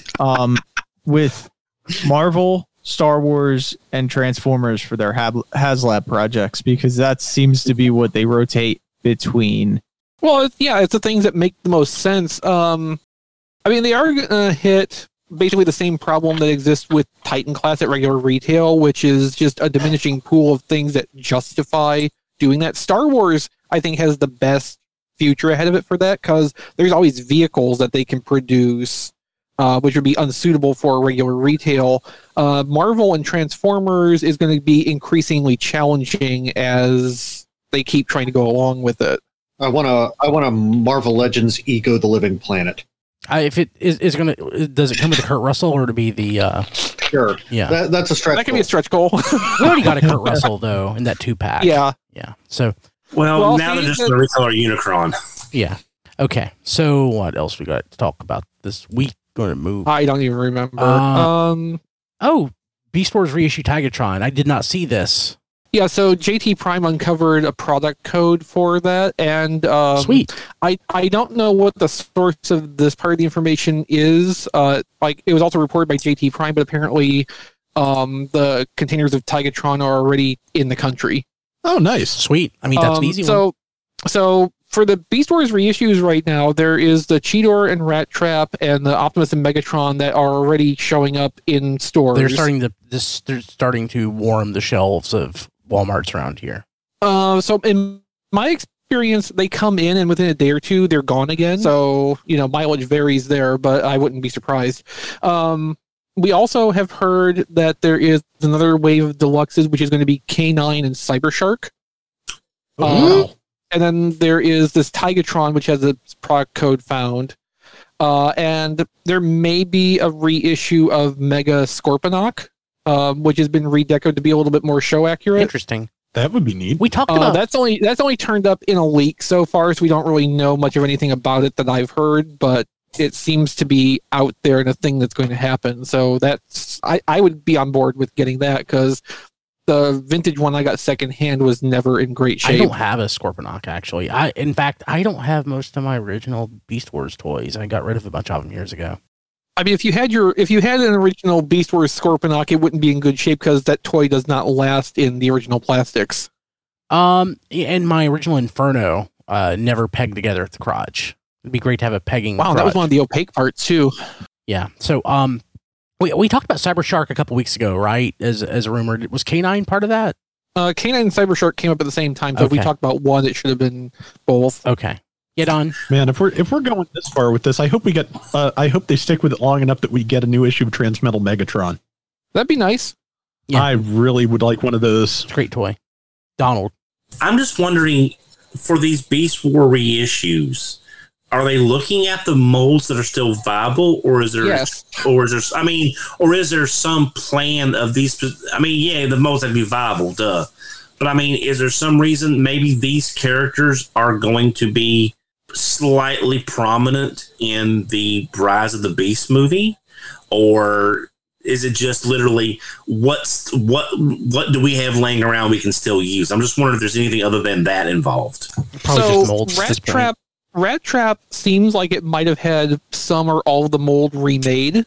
with Marvel, Star Wars, and Transformers for their HasLab projects, because that seems to be what they rotate between. Well, it's the things that make the most sense. I mean, they are going to hit basically the same problem that exists with Titan Class at regular retail, which is just a diminishing pool of things that justify doing that. Star Wars, I think, has the best future ahead of it for that, because there's always vehicles that they can produce which would be unsuitable for regular retail. Marvel and Transformers is going to be increasingly challenging as they keep trying to go along with it. I want a Marvel Legends Ego the Living Planet. If it is going to, does it come with a Kurt Russell, or to be the? Sure. Yeah. That's a stretch. That can be a stretch goal. We already got a Kurt Russell though in that 2-pack. Yeah. Yeah. So. Well, now they're just going to retail our Unicron. Yeah. Okay. So what else we got to talk about this week? Going to move. I don't even remember. Oh, Beast Wars reissue Tigatron. I did not see this. Yeah, so JT Prime uncovered a product code for that, and Sweet. I don't know what the source of this part of the information is. Like it was also reported by JT Prime, but apparently the containers of Tigatron are already in the country. Oh, nice. Sweet. I mean, that's an easy one. So for the Beast Wars reissues right now, there is the Cheetor and Rat Trap and the Optimus and Megatron that are already showing up in stores. They're starting to warm the shelves of Walmarts around here. So in my experience, they come in and within a day or two, they're gone again. So, mileage varies there, but I wouldn't be surprised. We also have heard that there is another wave of deluxes, which is going to be K9 and Cybershark. And then there is this Tigatron, which has a product code found. And there may be a reissue of Mega Scorponok, which has been redecoed to be a little bit more show accurate. Interesting. That would be neat. We talked about that's only turned up in a leak so far, so we don't really know much of anything about it that I've heard, but it seems to be out there and a thing that's going to happen. So I would be on board with getting that because the vintage one I got secondhand was never in great shape. I don't have a Scorponok, actually. In fact, I don't have most of my original Beast Wars toys. I got rid of a bunch of them years ago. I mean, if you had an original Beast Wars Scorponok, it wouldn't be in good shape because that toy does not last in the original plastics. And my original Inferno never pegged together at the crotch. It'd be great to have a pegging. Wow, crotch. that was one of the opaque parts too. Yeah. So we talked about Cybershark a couple weeks ago, right? As a rumor, was K9 part of that? K9 and Cybershark came up at the same time, so if we talked about one, it should have been both. Okay. Get on. Man, if we're going this far with this, I hope I hope they stick with it long enough that we get a new issue of Transmetal Megatron. That'd be nice. Yeah. I really would like one of those. It's a great toy. Donald. I'm just wondering, for these Beast War reissues, are they looking at the molds that are still viable, or is there, Yes. or is there some plan of these? I mean, yeah, the molds have to be viable, duh. But I mean, is there some reason maybe these characters are going to be slightly prominent in the Rise of the Beast movie, or is it just literally what do we have laying around we can still use? I'm just wondering if there's anything other than that involved. Probably just molds at this point. Rat Trap seems like it might have had some or all of the mold remade.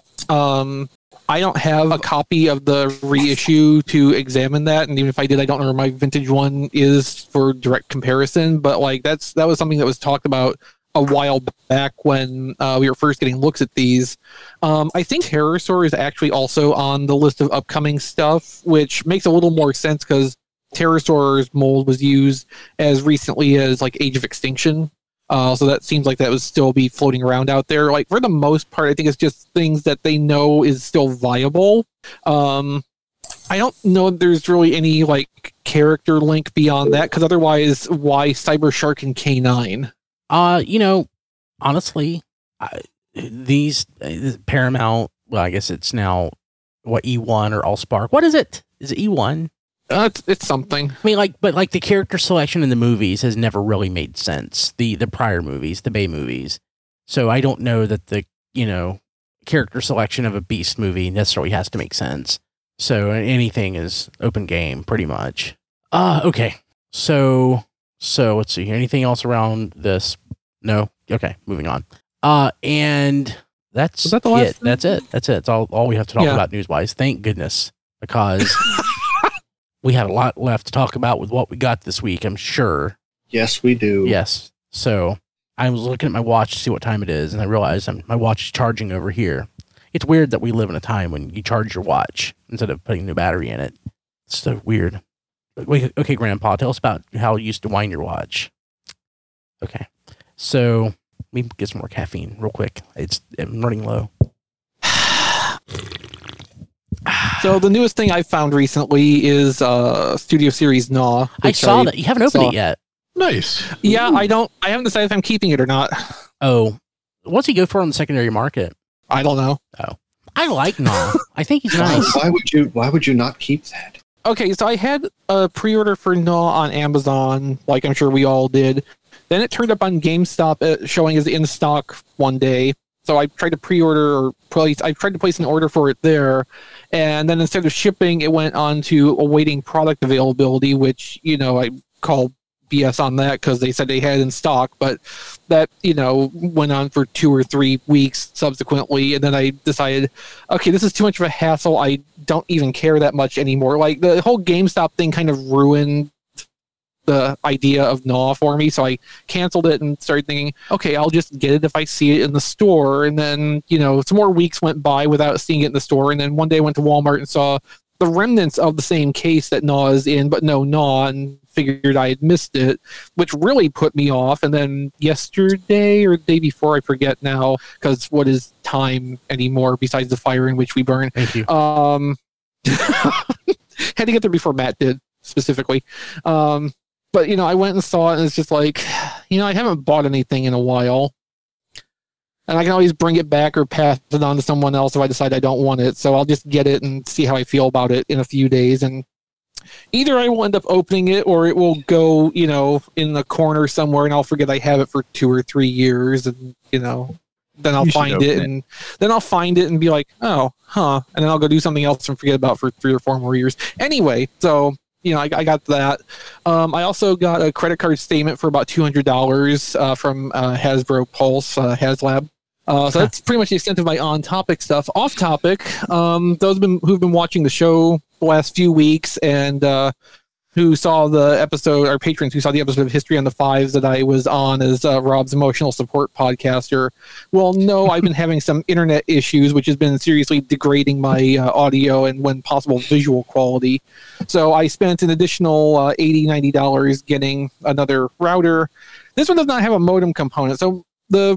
I don't have a copy of the reissue to examine that, and even if I did, I don't know where my vintage one is for direct comparison. But like that was something that was talked about a while back when we were first getting looks at these. I think Terrorsaur is actually also on the list of upcoming stuff, which makes a little more sense because Terrorsaur's mold was used as recently as like Age of Extinction. So that seems like that would still be floating around out there. Like for the most part, I think it's just things that they know is still viable. I don't know if there's really any like character link beyond that, because otherwise, why Cybershark and K9? Honestly, these Paramount. Well, I guess it's now E1 or AllSpark. What is it? Is it E1? It's something. I mean, but the character selection in the movies has never really made sense. The prior movies, the Bay movies. So I don't know that the character selection of a Beast movie necessarily has to make sense. So anything is open game, pretty much. Okay. So let's see. Anything else around this? No. Okay. Moving on. And that's that the last it. That's it. That's all we have to talk about news wise. Thank goodness, because. We have a lot left to talk about with what we got this week, I'm sure. Yes, we do. Yes. So I was looking at my watch to see what time it is, and I realized my watch is charging over here. It's weird that we live in a time when you charge your watch instead of putting a new battery in it. It's so weird. Okay, Grandpa, tell us about how you used to wind your watch. Okay. So let me get some more caffeine real quick. I'm running low. So the newest thing I found recently is Studio Series Gnaw. I saw that. You haven't opened it yet. Nice. Yeah, I haven't decided if I'm keeping it or not. Oh. What's he go for on the secondary market? I don't know. Oh. I like Gnaw. I think he's nice. Why would you not keep that? Okay, so I had a pre-order for Gnaw on Amazon, like I'm sure we all did. Then it turned up on GameStop showing as in stock one day. So I tried to I tried to place an order for it there, and then instead of shipping, it went on to awaiting product availability, which, I call BS on that because they said they had it in stock, but that, went on for 2 or 3 weeks subsequently. And then I decided, okay, this is too much of a hassle. I don't even care that much anymore. Like, the whole GameStop thing kind of ruined the idea of Gnaw for me. So I canceled it and started thinking, okay, I'll just get it if I see it in the store. And then, some more weeks went by without seeing it in the store. And then one day I went to Walmart and saw the remnants of the same case that Gnaw is in, but no Gnaw, and figured I had missed it, which really put me off. And then yesterday or the day before, I forget now, because what is time anymore besides the fire in which we burn? Thank you. Had to get there before Matt did, specifically. But, I went and saw it, and it's just like, I haven't bought anything in a while. And I can always bring it back or pass it on to someone else if I decide I don't want it. So I'll just get it and see how I feel about it in a few days. And either I will end up opening it, or it will go, in the corner somewhere, and I'll forget I have it for 2 or 3 years. And, then I'll find it, and then I'll find it and be like, oh, huh. And then I'll go do something else and forget about it for 3 or 4 more years. Anyway, so... I got that. I also got a credit card statement for about $200 from Hasbro Pulse, HasLab. So that's pretty much the extent of my on-topic stuff. Off-topic, those who've been watching the show the last few weeks and who saw the episode, our patrons who saw the episode of History on the Fives that I was on as Rob's emotional support podcaster, will know I've been having some internet issues, which has been seriously degrading my audio and, when possible, visual quality. So I spent an additional $80, $90 getting another router. This one does not have a modem component. So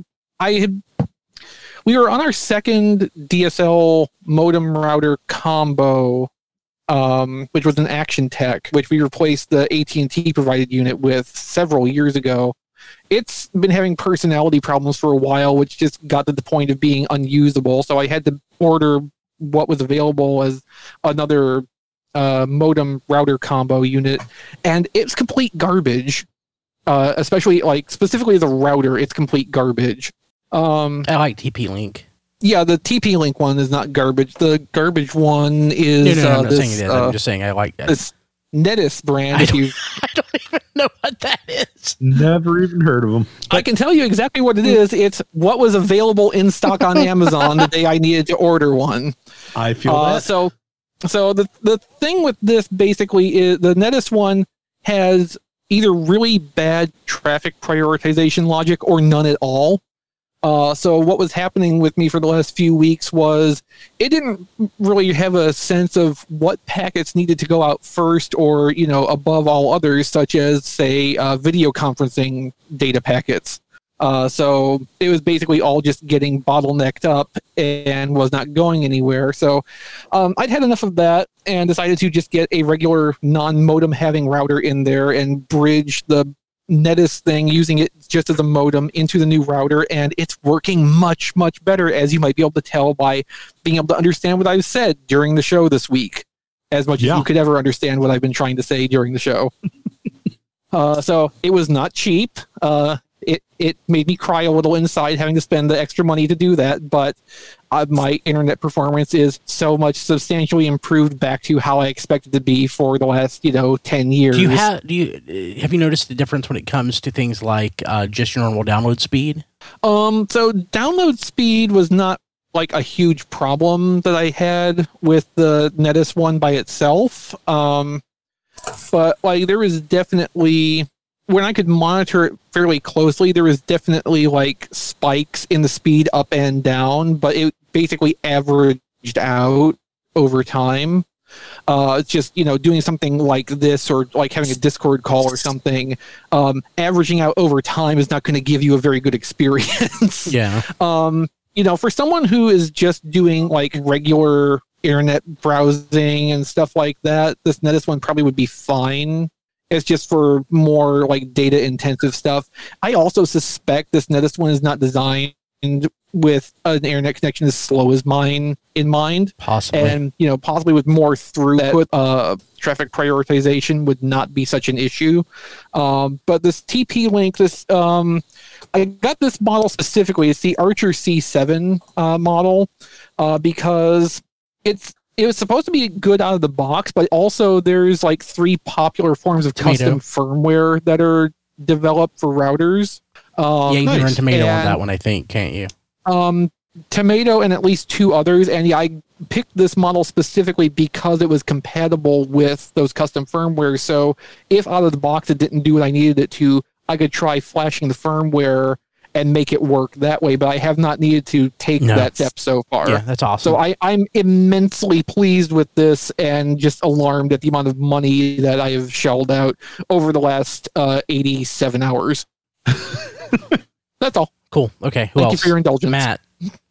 we were on our second DSL modem router combo, which was an Action Tech, which we replaced the AT&T provided unit with several years ago. It's been having personality problems for a while, which just got to the point of being unusable. So I had to order what was available as another modem router combo unit, and it's complete garbage. Especially, specifically the router, it's complete garbage. I like TP-Link. Yeah, the TP-Link one is not garbage. The garbage one is... No, I'm not saying it is. I'm just saying I like that. This Netis brand. I don't even know what that is. Never even heard of them. I can tell you exactly what it is. It's what was available in stock on Amazon the day I needed to order one. I feel that. So the thing with this basically is the Netis one has either really bad traffic prioritization logic or none at all. So what was happening with me for the last few weeks was it didn't really have a sense of what packets needed to go out first or, above all others, such as, say, video conferencing data packets. So it was basically all just getting bottlenecked up and was not going anywhere. So I'd had enough of that and decided to just get a regular non-modem having router in there and bridge the Netis thing, using it just as a modem into the new router, and it's working much, much better, as you might be able to tell by being able to understand what I've said during the show this week, as much as you could ever understand what I've been trying to say during the show. So it was not cheap. It made me cry a little inside having to spend the extra money to do that, but my internet performance is so much substantially improved back to how I expect it to be for the last 10 years. Have you noticed the difference when it comes to things like just your normal download speed? So download speed was not like a huge problem that I had with the Netis one by itself, but there was definitely, when I could monitor it fairly closely, there was definitely spikes in the speed up and down, but it basically averaged out over time. It's just, doing something like this or having a Discord call or something, averaging out over time is not going to give you a very good experience. Yeah. For someone who is just doing regular internet browsing and stuff like that, this Netis one probably would be fine. It's just for more data intensive stuff. I also suspect this Netis one is not designed with an internet connection as slow as mine in mind, Possibly. and possibly with more throughput, traffic prioritization would not be such an issue. But this TP Link, I got this model specifically. It's the Archer C7 model because it was supposed to be good out of the box, but also there's like 3 popular forms of custom firmware that are developed for routers. Yeah, you can run Tomato on that one, I think, can't you? Tomato and at least 2 others, and yeah, I picked this model specifically because it was compatible with those custom firmware. So if out of the box it didn't do what I needed it to, I could try flashing the firmware and make it work that way. But I have not needed to take that step so far. Yeah, that's awesome. So I'm immensely pleased with this, and just alarmed at the amount of money that I have shelled out over the last 87 hours. That's all. Cool. Okay. Who Thank else? you for your indulgence, Matt.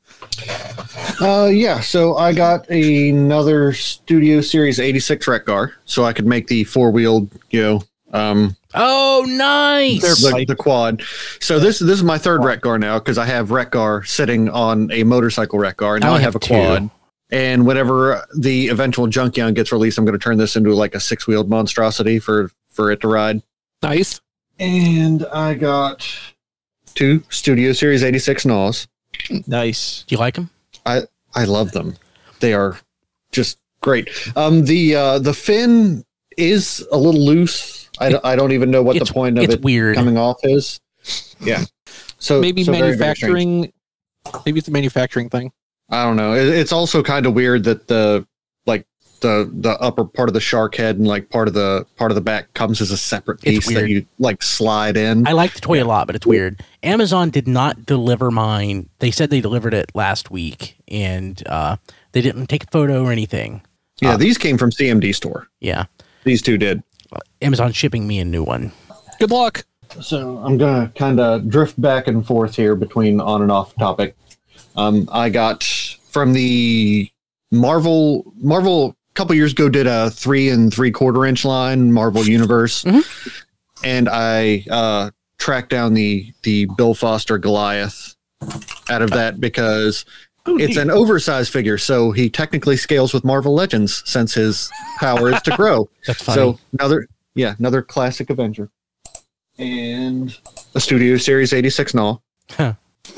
Yeah, so I got another Studio Series 86 Wreck-Gar, so I could make the 4-wheeled, Oh, nice! the quad. So this is my 3rd Wreck-Gar now, because I have Wreck-Gar sitting on a motorcycle Wreck-Gar, and now I have a quad. And whenever the eventual Junkion gets released, I'm going to turn this into like a 6-wheeled monstrosity for it to ride. Nice. And I got 2 Studio Series 86 NAWs. Nice. Do you like them? I love them. They are just great. The fin is a little loose. I don't even know what the point of it weird. Coming off is. Yeah. So maybe so manufacturing. Very maybe it's a manufacturing thing. I don't know. It's also kind of weird that the upper part of the shark head and like part of the back comes as a separate piece that you like slide in. I like the toy a lot, but it's weird. Amazon did not deliver mine. They said they delivered it last week, and they didn't take a photo or anything. Yeah, these came from CMD Store. Yeah, these 2 did. Amazon shipping me a new one. Good luck. So I'm gonna kind of drift back and forth here between on and off topic. I got from the Marvel couple years ago did a 3 3/4 inch line Marvel Universe, and I tracked down the Bill Foster Goliath out of that because it's an oversized figure, so he technically scales with Marvel Legends since his power is to grow. That's funny. So another classic Avenger, and a Studio Series 86 NAW. Huh.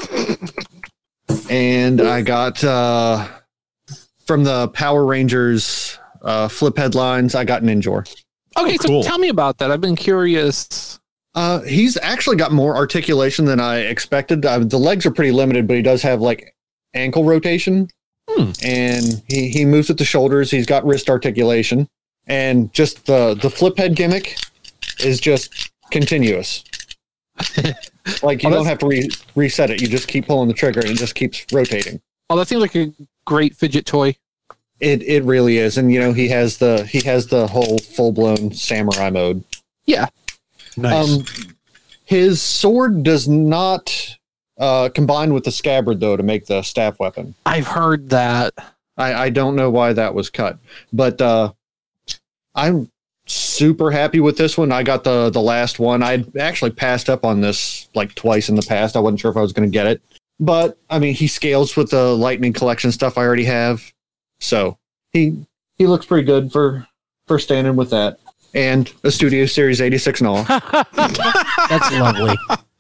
And I got from the Power Rangers flip headlines, I got Ninjor. Okay, so tell me about that. I've been curious. He's actually got more articulation than I expected. The legs are pretty limited, but he does have like ankle rotation, and he moves with the shoulders. He's got wrist articulation, and just the flip head gimmick is just continuous. Like you don't have to reset it. You just keep pulling the trigger and it just keeps rotating. Oh, that seems like a great fidget toy. It really is. And he has the whole full-blown samurai mode. Yeah. Nice. His sword does not combine with the scabbard though to make the staff weapon. I've heard that. I don't know why that was cut, but I'm super happy with this one. I got the last one. I'd actually passed up on this like twice in the past. I wasn't sure if I was going to get it, but I mean, he scales with the Lightning Collection stuff I already have, so he looks pretty good for standing with that. And a Studio Series 86 NAW. That's lovely.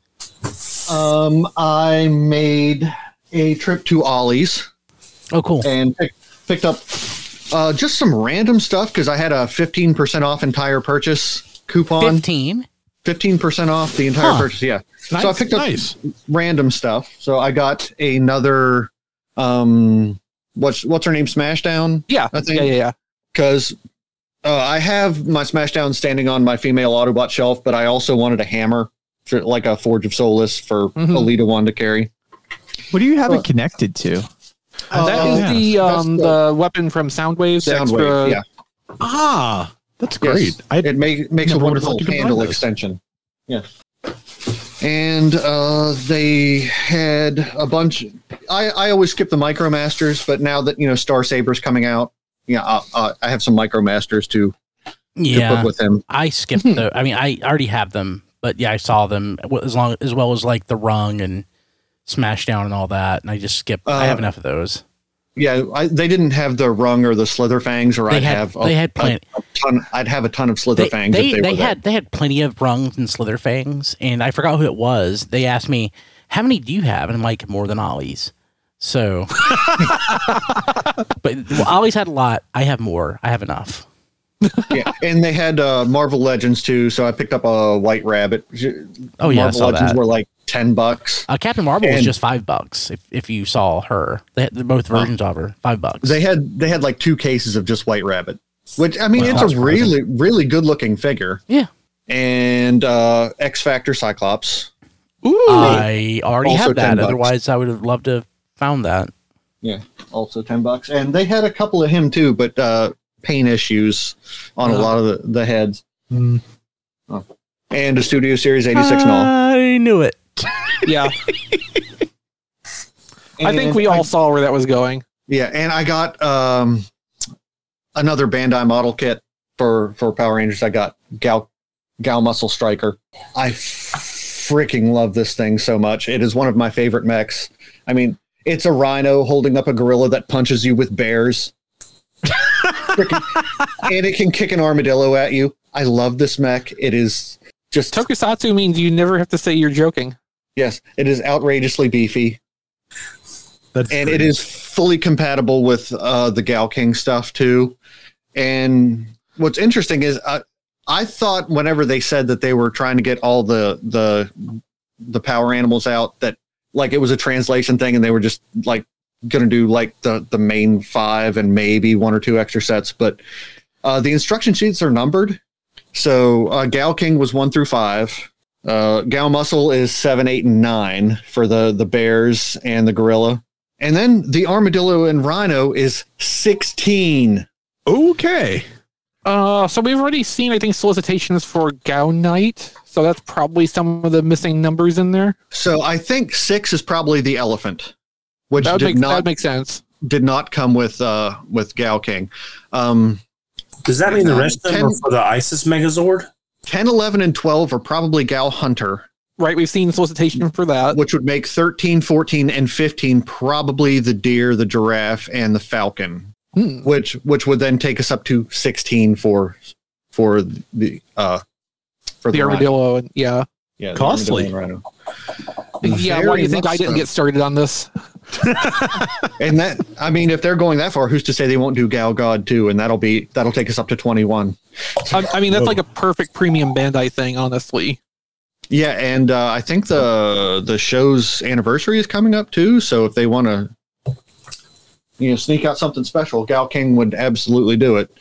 I made a trip to Ollie's. Oh, cool. And picked up just some random stuff because I had a 15% off entire purchase coupon. 15% off the entire purchase. Yeah. Nice, so I picked up random stuff. So I got another, what's her name? Smashdown. Yeah. I think. Yeah. Because I have my Smashdown standing on my female Autobot shelf, but I also wanted a hammer, for, like a Forge of Soulless for Alita one to carry. What do you have it connected to? That is the weapon from Soundwave. Soundwave, yeah. Ah, that's great. Yes. It makes a wonderful handle extension. Yeah. And they had a bunch. I always skip the Micromasters, but now that Star Saber's coming out, I have some Micromasters to put with him. I skipped I mean, I already have them, but yeah, I saw them as well as like the Rung and Smashdown and all that, and I just skipped. I have enough of those. Yeah, they didn't have the Rung or the Slither Fangs, or They had plenty. a ton. I'd have a ton of Slither Fangs. They had plenty of Rungs and Slither Fangs, and I forgot who it was. They asked me, "How many do you have?" And I'm like, "More than Ollie's." So, but Ollie's had a lot. I have more. I have enough. Yeah, and they had Marvel Legends too. So I picked up a White Rabbit. Oh yeah, Marvel I saw Legends that. were like $10. Captain Marvel was just $5. If you saw her, they had both versions of her, $5. They had like 2 cases of just White Rabbit, which I mean, it's a really, really good looking figure. Yeah. And X Factor Cyclops. Ooh. I already Also have that. $10. Otherwise, I would have loved to have found that. Yeah, also $10. And they had a couple of him too, but paint issues on a lot of the heads. Mm. Oh. And a Studio Series 86 null. I knew it. Yeah. I think we all saw where that was going. Yeah, and I got another Bandai model kit for Power Rangers. I got Gal Muscle Striker. I freaking love this thing so much. It is one of my favorite mechs. I mean, it's a rhino holding up a gorilla that punches you with bears. And it can kick an armadillo at you. I love this mech. It is just... Tokusatsu means you never have to say you're joking. Yes, it is outrageously beefy. And it is fully compatible with the Gal King stuff too. And what's interesting is I thought whenever they said that they were trying to get all the power animals out, that like it was a translation thing and they were just like going to do like the main 5 and maybe 1 or 2 extra sets. But the instruction sheets are numbered. So Gal King was 1 through 5. Gal Muscle is 7, 8, and 9 for the bears and the gorilla. And then the armadillo and rhino is 16. Okay. So we've already seen, I think, solicitations for Gao Knight. So that's probably some of the missing numbers in there. So I think 6 is probably the elephant, which that would make sense. Did not come with Gal King. Does that mean the rest of them are for the ISIS Megazord? 10, 11, and 12 are probably Gal Hunter. Right, we've seen solicitation for that. Which would make 13, 14, and 15 probably the deer, the giraffe, and the falcon. Which would then take us up to 16 for the armadillo and yeah, costly. Rhino. Yeah, why do you think I didn't get started on this? And that, I mean, if they're going that far, who's to say they won't do Gal God too? And that'll take us up to 21. I mean, that's like a perfect premium Bandai thing, honestly. Yeah, and I think the show's anniversary is coming up too. So if they want to, sneak out something special, Gal King would absolutely do it.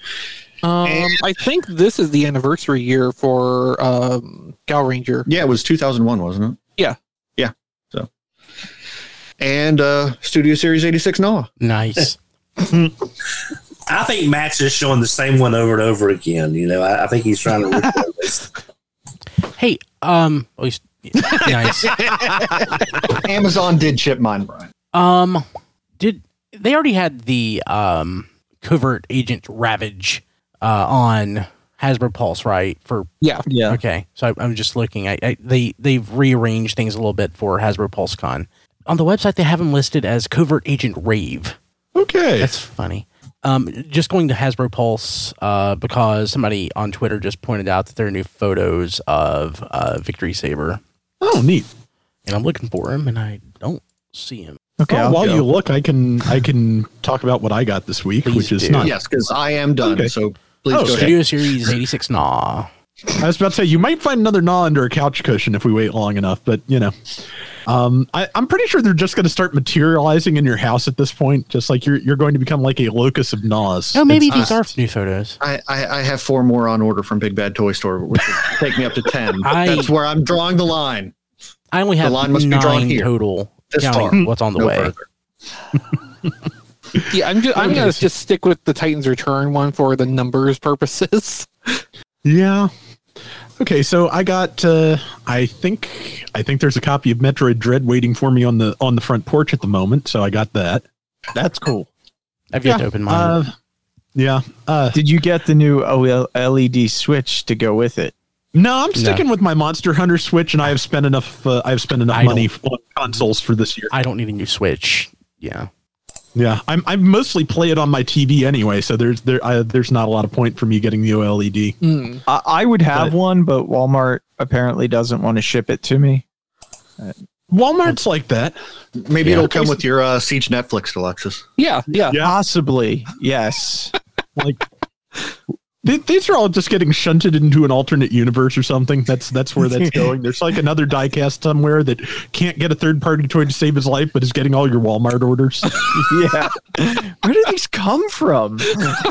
I think this is the anniversary year for Gal Ranger. Yeah, it was 2001, wasn't it? Yeah. Yeah. So, and Studio Series 86 Noah. Nice. I think Matt's just showing the same one over and over again. I think he's trying to record this. Hey, nice. Amazon did ship mine, Brian. Did they already had the Covert Agent Ravage on Hasbro Pulse, right? Yeah. Okay, so I'm just looking. They've rearranged things a little bit for Hasbro Pulse Con. On the website, they have them listed as Covert Agent Rave. Okay, that's funny. Just going to Hasbro Pulse because somebody on Twitter just pointed out that there are new photos of Victory Saber. Oh, neat! And I'm looking for him, and I don't see him. Okay, while you look, I can talk about what I got this week, which is not. Yes, because I am done. Okay. So please go ahead. Studio Series 86 Nah. I was about to say you might find another Nah under a couch cushion if we wait long enough, but I'm pretty sure they're just going to start materializing in your house at this point. Just like you're going to become like a locus of Nas. Oh, maybe these are new photos. I have 4 more on order from Big Bad Toy Store, which will take me up to 10. That's where I'm drawing the line. I only have 9 total. Counting what's on the way. Yeah, I'm gonna just stick with the Titans Return one for the numbers purposes. Yeah. Okay, so I got. I think there's a copy of Metroid Dread waiting for me on the front porch at the moment. So I got that. That's cool. I've yet to open mine. Yeah. Did you get the new LED switch to go with it? No, I'm sticking with my Monster Hunter Switch, and I have spent enough. Money on consoles for this year. I don't need a new Switch. Yeah. Yeah, I mostly play it on my TV anyway, so there's not a lot of point for me getting the OLED. I would have one, but Walmart apparently doesn't want to ship it to me. Walmart's like that. Maybe it'll come with your Siege Netflix deluxes. Yeah. Possibly, yes. Like these are all just getting shunted into an alternate universe or something. That's where that's going. There's like another diecast somewhere that can't get a third-party toy to save his life, but is getting all your Walmart orders. Yeah. Where did these come from?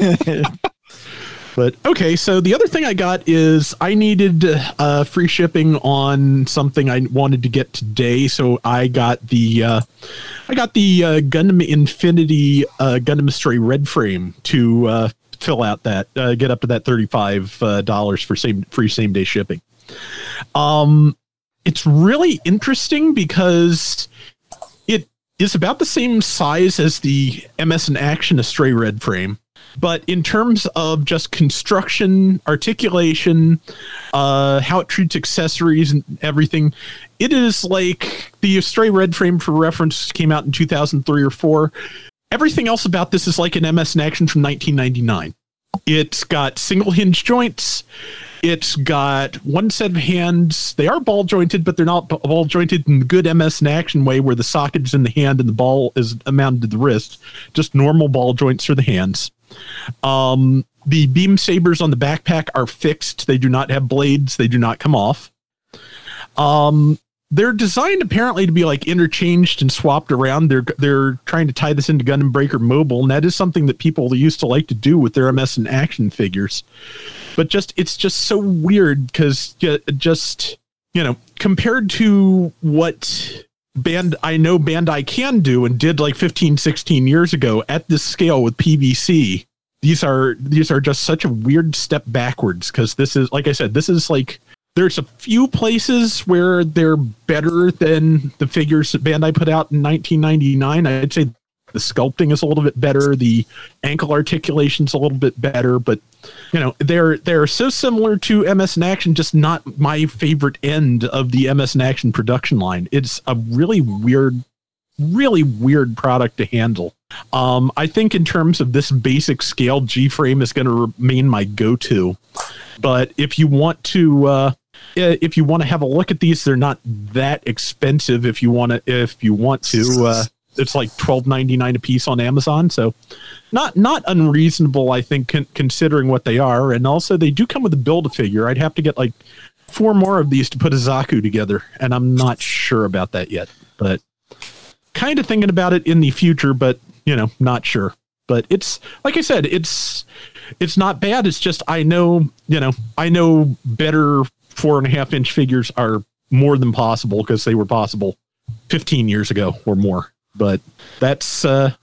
But okay, so the other thing I got is I needed free shipping on something I wanted to get today, so I got the Gundam Infinity Gundam Stray Red Frame to fill out that get up to that $35 for free same day shipping. It's really interesting because it is about the same size as the MS in Action Stray Red Frame. But in terms of just construction, articulation, how it treats accessories and everything, it is like the Stray Red Frame, for reference, came out in 2003 or 4. Everything else about this is like an MS in Action from 1999. It's got single hinge joints. It's got one set of hands. They are ball jointed, but they're not ball jointed in the good MS in Action way, where the socket is in the hand and the ball is mounted to the wrist. Just normal ball joints for the hands. The beam sabers on the backpack are fixed. They do not have blades. They do not come off. They're designed apparently to be like interchanged and swapped around. They're trying to tie this into Gundam Breaker Mobile, and that is something that people used to like to do with their MS in Action figures. But it's just so weird because just, you know, compared to what Bandai can do and did like 15, 16 years ago at this scale with PVC, these are just such a weird step backwards, because this is, like I said, this is like, there's a few places where they're better than the figures that Bandai put out in 1999. I'd say the sculpting is a little bit better. The ankle articulation's a little bit better, but you know, they're so similar to MS in Action, just not my favorite end of the MS in Action production line. It's a really weird product to handle. I think in terms of this basic scale, G-Frame is going to remain my go-to. But if you want to have a look at these, they're not that expensive. If you want to, it's like $12.99 a piece on Amazon. So not unreasonable, I think, considering what they are. And also they do come with a Build-A-Figure. I'd have to get like 4 more of these to put a Zaku together, and I'm not sure about that yet, but kind of thinking about it in the future, but you know, not sure. But it's, like I said, it's not bad. It's just, I know better 4.5-inch figures are more than possible, because they were possible 15 years ago or more. But that's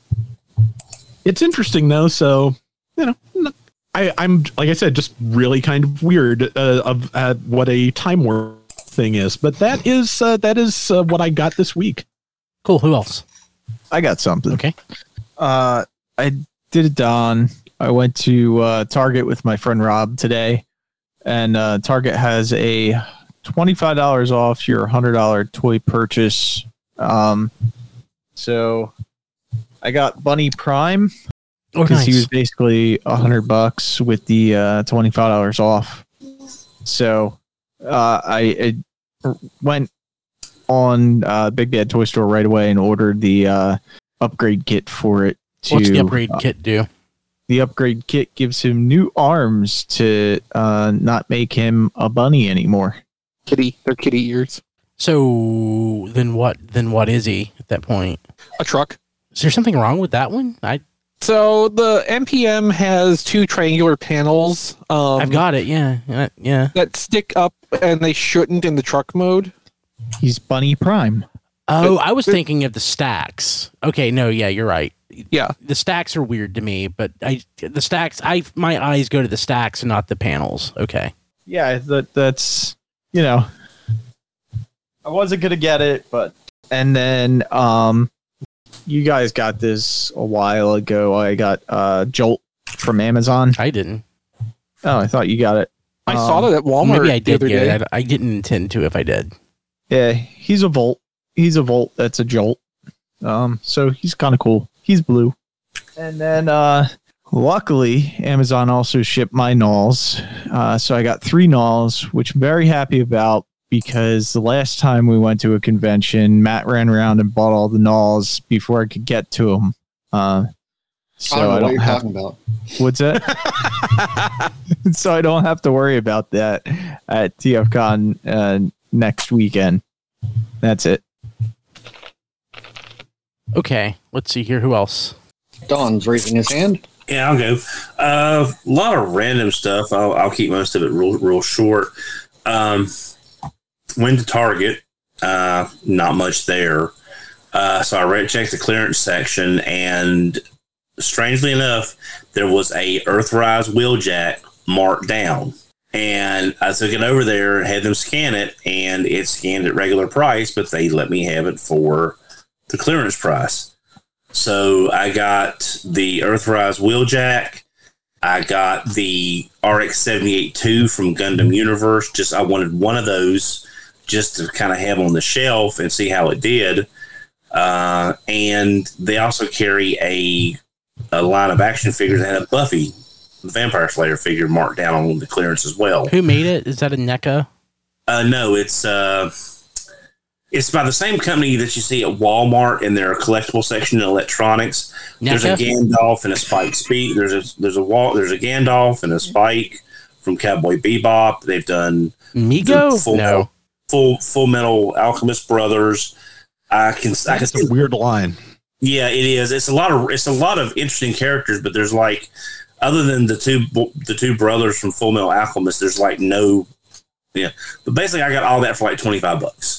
it's interesting though. So, you know, I'm like I said, just really kind of weird of what a Time Warp thing is. But that is what I got this week. Cool. Who else? I got something. Okay. I did it, Don. I went to Target with my friend Rob today, and Target has a $25 off your $100 toy purchase. So I got Bunny Prime because he was basically $100 with the $25 off. So I went on Big Bad Toy Store right away and ordered the upgrade kit for it. What's the upgrade kit do? The upgrade kit gives him new arms to not make him a bunny anymore. They're kitty ears. So then what is he at that point? A truck. Is there something wrong with that one? So the NPM has 2 triangular panels. I've got it. Yeah. That stick up, and they shouldn't in the truck mode. He's Bunny Prime. Oh, I was thinking of the stacks. Okay, no, yeah, you're right. Yeah, the stacks are weird to me, but my eyes go to the stacks and not the panels. Okay. Yeah, that's, you know, I wasn't gonna get it, but and then you guys got this a while ago. I got Jolt from Amazon. I didn't. Oh, I thought you got it. I saw that at Walmart. Maybe I the did other get day. it. I didn't intend to if I did. Yeah, he's a Volt. He's a Volt. That's a Jolt. So he's kind of cool. He's blue. And then, luckily, Amazon also shipped my Nulls. So I got 3 Nulls, which I'm very happy about because the last time we went to a convention, Matt ran around and bought all the Nulls before I could get to them. So I don't know what don't you're have. talking about. What's that? So I don't have to worry about that at TFCon next weekend. That's it. Okay, let's see here. Who else? Don's raising his hand. Yeah, I'll go. A lot of random stuff. I'll keep most of it real short. Went to Target. Not much there. So I checked the clearance section, and strangely enough, there was a Earthrise Wheeljack marked down. And I took it over there and had them scan it, and it scanned at regular price, but they let me have it for the clearance price. So I got the Earthrise Wheeljack. I got the RX-78-2 from Gundam Universe. I wanted one of those just to kind of have on the shelf and see how it did. And they also carry a line of action figures that had a Buffy, the Vampire Slayer figure, marked down on the clearance as well. Who made it? Is that a NECA? No, it's by the same company that you see at Walmart in their collectible section in electronics. NECA? There's a Gandalf and a Spike Speed. There's a Gandalf and a Spike from Cowboy Bebop. They've done Mego? Full Metal Alchemist Brothers. That's a weird line. Yeah, it is. It's a lot of interesting characters, but there's like, other than the two brothers from Full Metal Alchemist, there's like no, yeah. But basically, I got all that for like $25.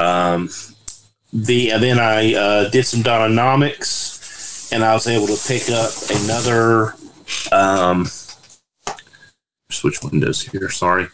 Then I did some Dononomics, and I was able to pick up another. Switch windows here. Sorry.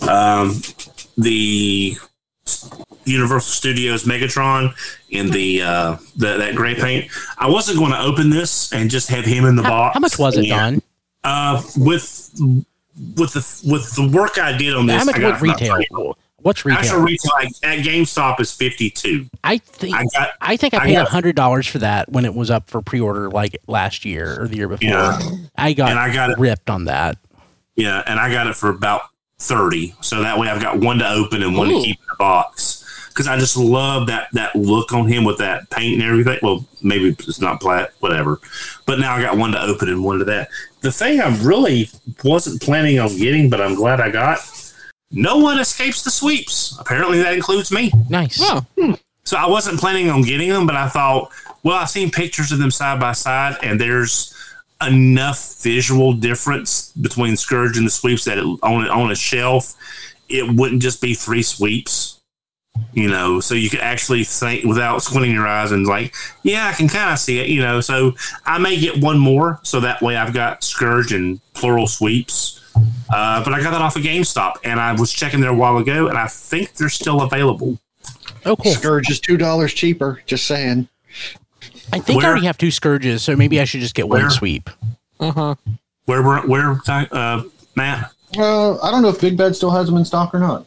The Universal Studios Megatron in that gray paint. I wasn't going to open this and just have him in the box. How much was it, Don? With the work I did on this, How much was retail? What's retail? Actual retail at GameStop is $52. I think I paid $100 for that when it was up for pre-order like last year or the year before. Yeah. I got ripped on that. Yeah, and I got it for about $30. So that way I've got one to open and one to keep in the box. Because I just love that look on him with that paint and everything. Well, maybe it's not plat, whatever. But now I got one to open and one to that. The thing I really wasn't planning on getting, but I'm glad I got, no one escapes the sweeps. Apparently that includes me. Nice. Oh. So I wasn't planning on getting them, but I thought, well, I've seen pictures of them side by side, and there's enough visual difference between Scourge and the sweeps that on a shelf, it wouldn't just be 3 sweeps. So you could actually think without squinting your eyes and like, yeah, I can kind of see it, so I may get one more. So that way I've got Scourge and plural sweeps. But I got that off of GameStop, and I was checking there a while ago, and I think they're still available. Oh, cool. Scourge is $2 cheaper. Just saying. I think I already have 2 Scourges, so maybe I should just get one sweep. Uh-huh. Where Matt? I don't know if Big Bad still has them in stock or not.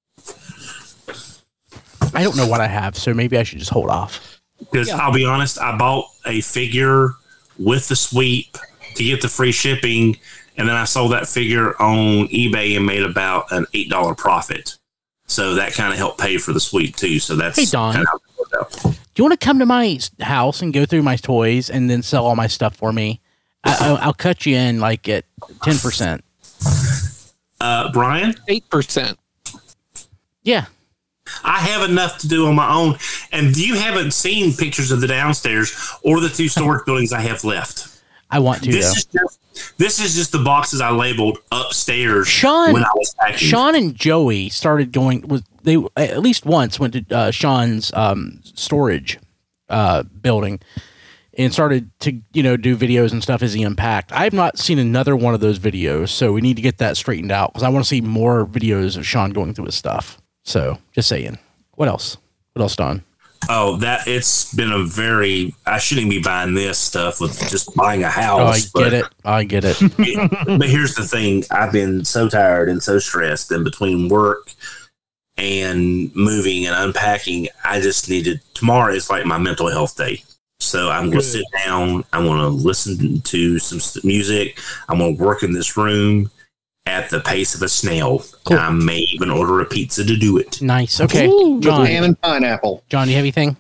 I don't know what I have, so maybe I should just hold off. Because I'll be honest, I bought a figure with the sweep to get the free shipping, and then I sold that figure on eBay and made about an $8 profit. So that kind of helped pay for the sweep too. So that's Hey, Don. kind of how it worked out. Do you want to come to my house and go through my toys and then sell all my stuff for me? I'll cut you in like at 10%. Brian? 8%. Yeah. I have enough to do on my own, and you haven't seen pictures of the downstairs or the 2 storage buildings I have left. I want to, This is just the boxes I labeled upstairs when I was packing. Sean and Joey started going. They at least once went to Sean's storage building and started to do videos and stuff as he unpacked. I have not seen another one of those videos, so we need to get that straightened out because I want to see more videos of Sean going through his stuff. So just saying. What else? What else, Don? Oh, that it's been a very. I shouldn't be buying this stuff with just buying a house. I get it. But here's the thing: I've been so tired and so stressed, and between work and moving and unpacking, I just needed. Tomorrow is like my mental health day, so I'm going to sit down. I want to listen to some music. I'm going to work in this room at the pace of a snail. Cool. I may even order a pizza to do it. Nice. Okay, John. Ham and pineapple. John, you have anything?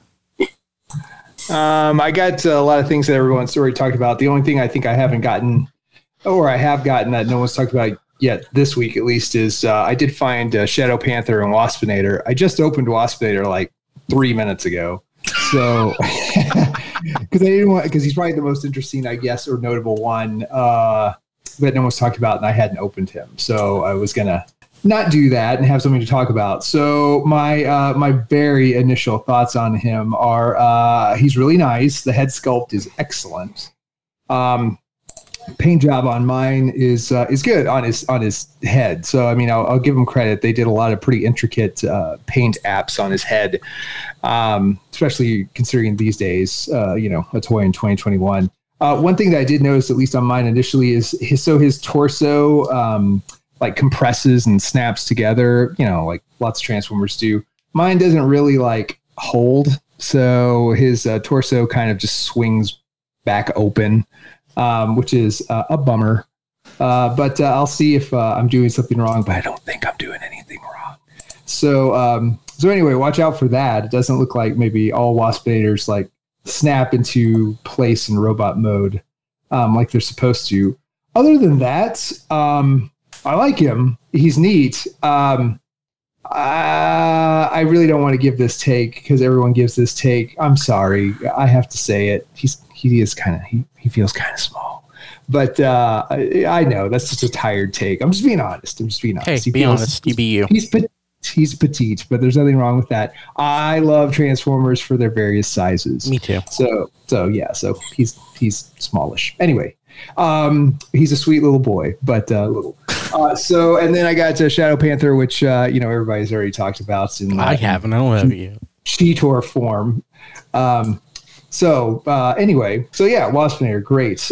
I got a lot of things that everyone's already talked about. The only thing I think I haven't gotten, or I have gotten that no one's talked about yet this week at least, is I did find Shadow Panther and Waspinator. I just opened Waspinator like 3 minutes ago. So, because he's probably the most interesting, I guess, or notable one that no one's talked about, and I hadn't opened him. So I was going to not do that and have something to talk about. So my very initial thoughts on him are he's really nice. The head sculpt is excellent. Paint job on mine is good on his head. So I mean, I'll give him credit. They did a lot of pretty intricate paint apps on his head, especially considering these days, a toy in 2021. One thing that I did notice, at least on mine initially, is his torso like compresses and snaps together, like lots of Transformers do. Mine doesn't really like hold, so his torso kind of just swings back open. Which is a bummer. But I'll see if I'm doing something wrong, but I don't think I'm doing anything wrong. So anyway, watch out for that. It doesn't look like maybe all Waspinators like snap into place in robot mode like they're supposed to. Other than that, I like him. He's neat. I really don't want to give this take because everyone gives this take. I'm sorry. I have to say it. He feels kind of small, but I know that's just a tired take. I'm just being honest. Hey, be honest. You be you. He's petite, but there's nothing wrong with that. I love Transformers for their various sizes. Me too. So he's smallish. Anyway, he's a sweet little boy, but little. And then I got Shadow Panther, which everybody's already talked about. I haven't. I don't have you. Cheetor form. Anyway, Waspinator, great.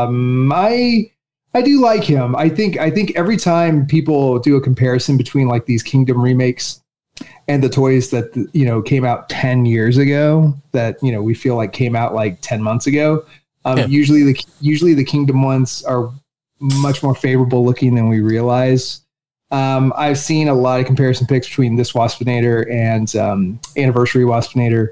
I do like him. I think every time people do a comparison between like these Kingdom remakes and the toys that came out 10 years ago that we feel like came out like 10 months ago, usually the Kingdom ones are much more favorable looking than we realize. I've seen a lot of comparison pics between this Waspinator and Anniversary Waspinator,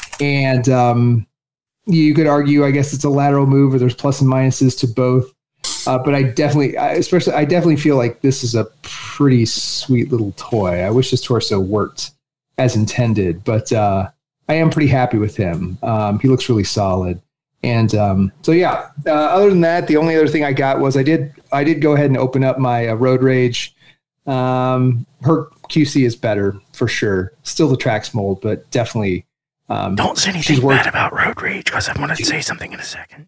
and you could argue, I guess it's a lateral move, or there's plus and minuses to both. But I definitely feel like this is a pretty sweet little toy. I wish his torso worked as intended, but I am pretty happy with him. He looks really solid. And other than that, the only other thing I got was I did go ahead and open up my Road Rage. Her QC is better for sure. Still the Trax mold, but definitely. Don't say anything bad about Road Rage because I want to say something in a second.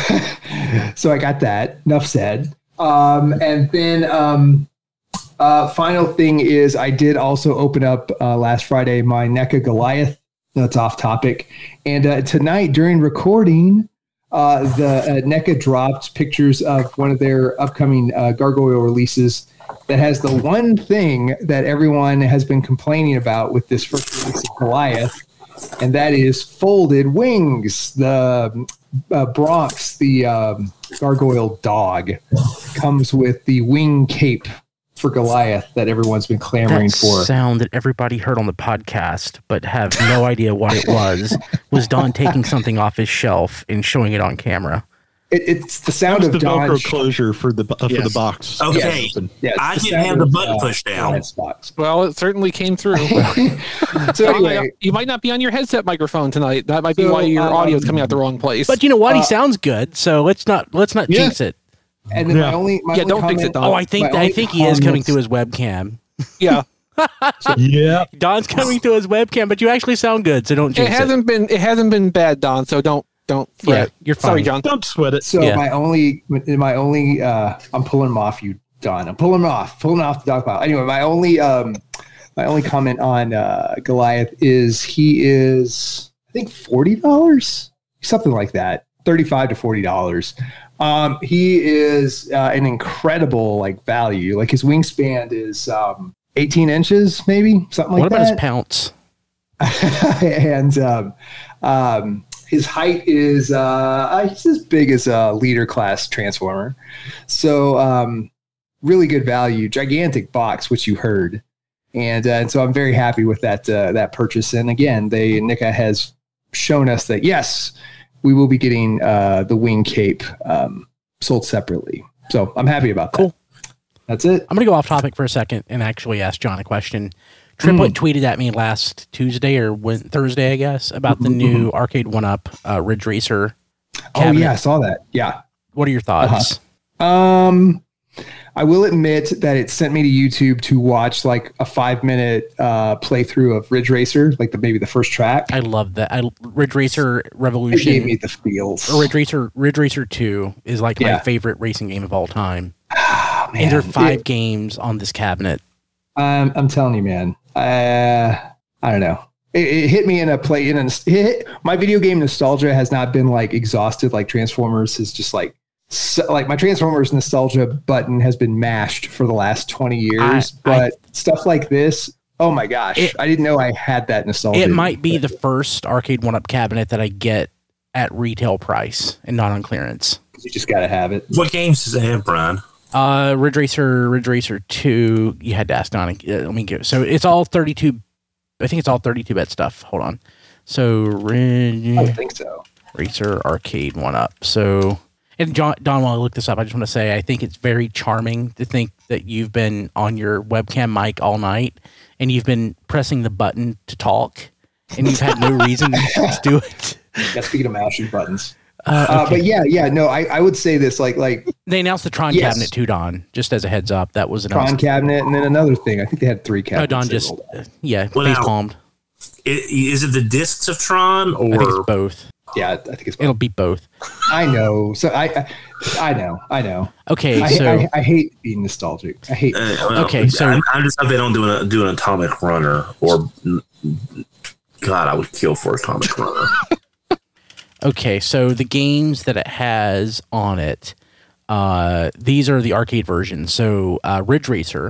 So I got that. Enough said. And then final thing is I did also open up last Friday my NECA Goliath. That's off topic. And tonight during recording, the NECA dropped pictures of one of their upcoming Gargoyle releases that has the one thing that everyone has been complaining about with this first release of Goliath, and that is folded wings. The Bronx, the gargoyle dog, comes with the wing cape for Goliath that everyone's been clamoring for. That sound that everybody heard on the podcast but have no idea what it was Don taking something off his shelf and showing it on camera. It's the sound of the Don Velcro closure for the box. Okay, yes, I didn't have the button pushed down. Well, it certainly came through. So anyway, you might not be on your headset microphone tonight. That might be why your audio is coming out the wrong place. But you know what? He sounds good, so let's not jinx it. And then my only don't comment, fix it, Don. Oh, I think he is coming through his webcam. Yeah. Yeah. Don's coming through his webcam, but you actually sound good, so don't jinx it. It hasn't been bad, Don. So don't fret. Yeah, you're fine. Sorry, John. Don't sweat it. So my only I'm pulling him off, you Don. I'm pulling him off the dog pile. Anyway, my only my only comment on Goliath is he is, I think, $40, something like that, $35 to $40. He is an incredible like value. Like his wingspan is 18 inches, maybe something like that. What about his pounce? And his height is he's as big as a leader class transformer. So really good value, gigantic box, which you heard. And so I'm very happy with that purchase. And again, NECA has shown us that, yes, we will be getting the wing cape sold separately. So I'm happy about that. Cool. That's it. I'm going to go off topic for a second and actually ask John a question. Triplet tweeted at me last Tuesday or Thursday, I guess, about the new Arcade 1-Up Ridge Racer cabinet. Oh, yeah, I saw that. Yeah. What are your thoughts? I will admit that it sent me to YouTube to watch like a 5-minute playthrough of Ridge Racer, like maybe the first track. I love that. Ridge Racer Revolution. It gave me the feels. Or Ridge Racer 2 is like my favorite racing game of all time. Oh, man. And there are 5 games on this cabinet. I'm telling you, man. I don't know. It hit me in a play. My video game nostalgia has not been like exhausted. Like Transformers is just like my Transformers nostalgia button has been mashed for the last 20 years. But stuff like this, oh my gosh, I didn't know I had that nostalgia. It might be the first Arcade 1-Up cabinet that I get at retail price and not on clearance. You just got to have it. What games does it have, Brian? Ridge Racer 2. You had to ask Donnie. Let me go. So it's all 32. I think it's all 32-bit stuff. Hold on. So I think so. Racer Arcade 1-Up. So, and Don, while I look this up, I just want to say I think it's very charming to think that you've been on your webcam mic all night and you've been pressing the button to talk, and you've had no reason to do it. Yeah, speaking of mashing buttons. Okay. But no, I would say this like they announced the Tron cabinet too, Don. Just as a heads up, that was announced. Tron cabinet, and then another thing. I think they had 3 cabinets. Don just face palmed. Is it the discs of Tron or I think it's both? Yeah, I think it's both. It'll be both. I know. So I know. Okay, I hate being nostalgic. I hate. Okay, so I'm just not big on doing Atomic Runner or God, I would kill for Atomic Runner. Okay, so the games that it has on it, these are the arcade versions. So Ridge Racer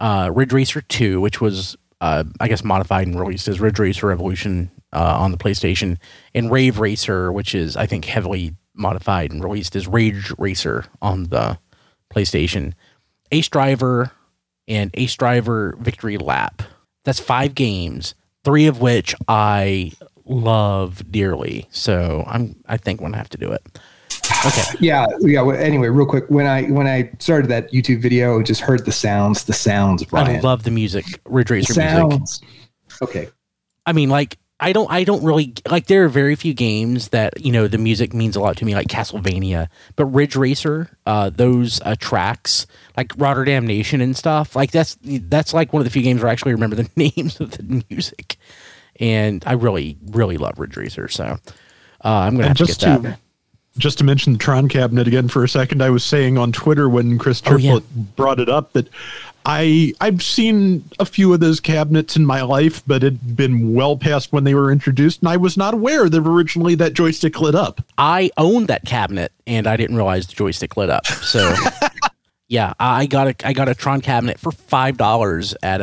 2, which was, I guess, modified and released as Ridge Racer Revolution on the PlayStation, and Rave Racer, which is, I think, heavily modified and released as Rage Racer on the PlayStation. Ace Driver and Ace Driver Victory Lap. That's 5 games, 3 of which I love dearly, so I think I'm gonna have to do it. Okay. Yeah. Anyway, real quick, when I started that YouTube video, I just heard the sounds, Brian. I love the music, Ridge Racer music. Okay. I mean, like, I don't really like. There are very few games that the music means a lot to me, like Castlevania. But Ridge Racer, those tracks, like Rotterdam Nation and stuff, like that's like one of the few games where I actually remember the names of the music. And I really, really love Ridge Racer, so I'm going to have to get that. Just to mention the Tron cabinet again for a second, I was saying on Twitter when Chris Triplet brought it up that I've seen a few of those cabinets in my life, but it'd been well past when they were introduced, and I was not aware that originally that joystick lit up. I owned that cabinet, and I didn't realize the joystick lit up. So, yeah, I got a Tron cabinet for $5 at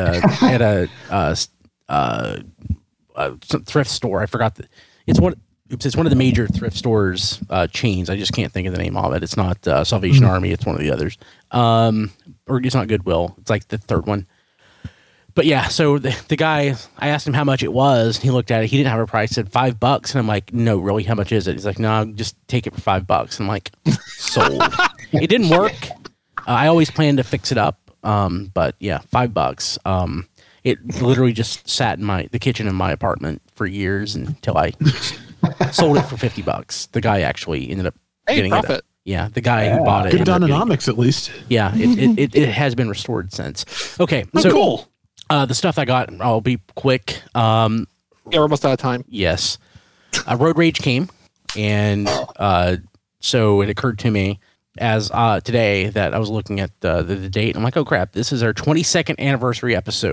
a thrift store. I forgot that it's one of the major thrift stores chains. I just can't think of the name of it. It's not Salvation Army. It's one of the others. Or it's not Goodwill. It's like the third one. But yeah, so the guy, I asked him how much it was. He looked at it. He didn't have a price. Said $5, and I'm like, no, really, how much is it? He's like, no, just take it for $5. I'm like, sold. It didn't work. I always planned to fix it up. But yeah, $5. It literally just sat in the kitchen in my apartment for years until I sold it for $50. The guy actually ended up getting profit. it. Yeah, the guy who bought it. Good Dononomics, at least. Yeah, it has been restored since. Okay, so cool. The stuff I got, I'll be quick. Yeah, we're almost out of time. Yes, Road Rage came, and so it occurred to me as today that I was looking at the date. I'm like, oh crap, this is our 22nd anniversary episode.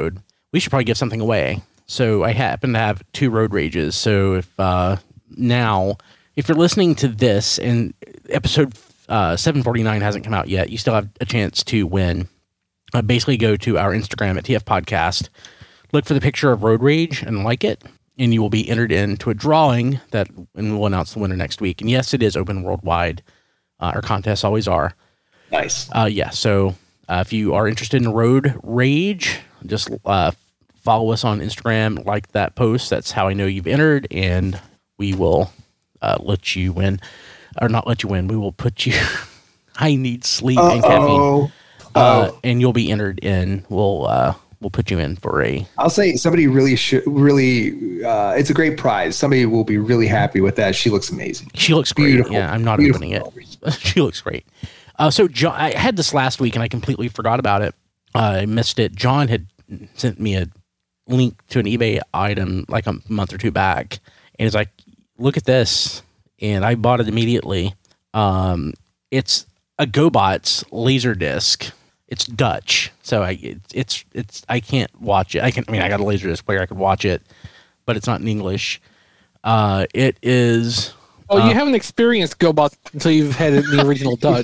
we should probably give something away. So I happen to have 2 Road Rages. So if you're listening to this and episode 749 hasn't come out yet, you still have a chance to win. Basically go to our Instagram at TF Podcast, look for the picture of Road Rage and like it, and you will be entered into a drawing and we'll announce the winner next week. And yes, it is open worldwide. Our contests always are. Nice. Yeah. So if you are interested in Road Rage, just follow us on Instagram, like that post. That's how I know you've entered, and we will let you win, or not let you win. We will put you. I need sleep and caffeine, and you'll be entered in. We'll put you in for a. I'll say somebody really should it's a great prize. Somebody will be really happy with that. She looks amazing. She looks great. Beautiful. Yeah, I'm not opening it. She looks great. So John, I had this last week and I completely forgot about it. I missed it. John had sent me a link to an eBay item like a month or 2 back, and it's like, look at this, and I bought it immediately. It's a GoBots laser disc. It's Dutch, so I can't watch it. I got a laser disc player. I could watch it, but it's not in English. It is. Oh, you haven't experienced GoBots until you've had it in the original Dutch.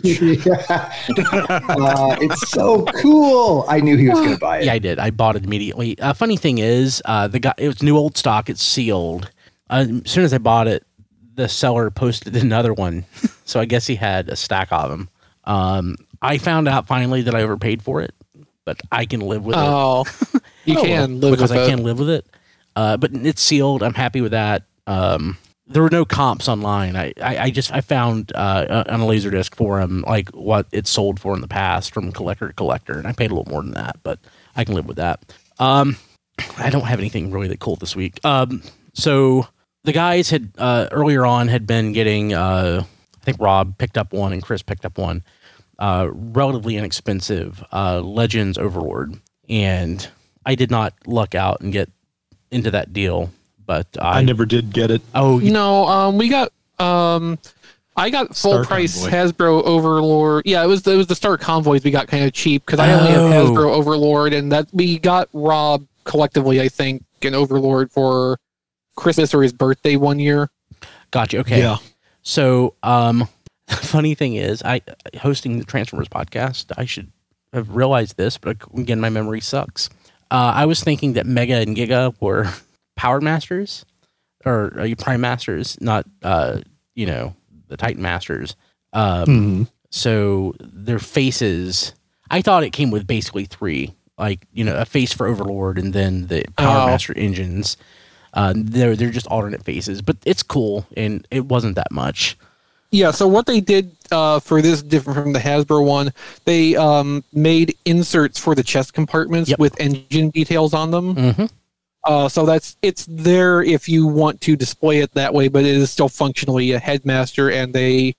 It's so cool. I knew he was going to buy it. Yeah, I did. I bought it immediately. Funny thing is, it was new old stock. It's sealed. As soon as I bought it, the seller posted another one, so I guess he had a stack of them. I found out finally that I overpaid for it, but I can live with it. Oh, you can live because with I it. can live with it. But it's sealed. I'm happy with that. There were no comps online. I found on a Laserdisc forum like what it's sold for in the past from collector to collector, and I paid a little more than that, but I can live with that. I don't have anything really that cool this week. So the guys had earlier on had been getting. I think Rob picked up one and Chris picked up one. Relatively inexpensive Legends Overlord, and I did not luck out and get into that deal. But I never did get it. Oh no, we got. I got full Star price Convoy. Hasbro Overlord. Yeah, it was the Star Convoys we got kind of cheap because I only have Hasbro Overlord, and that we got Rob collectively, I think, an Overlord for Christmas or his birthday one year. Gotcha. Okay. Yeah. So, the funny thing is, I hosting the Transformers podcast. I should have realized this, but again, my memory sucks. I was thinking that Mega and Giga were Power Masters or Prime Masters, not the Titan Masters. So their faces, I thought it came with basically 3, like a face for Overlord and then the Power Master engines. They're just alternate faces, but it's cool and it wasn't that much. Yeah, so what they did for this, different from the Hasbro one, they made inserts for the chest compartments with engine details on them. Mm-hmm. So it's there if you want to display it that way, but it is still functionally a Headmaster. And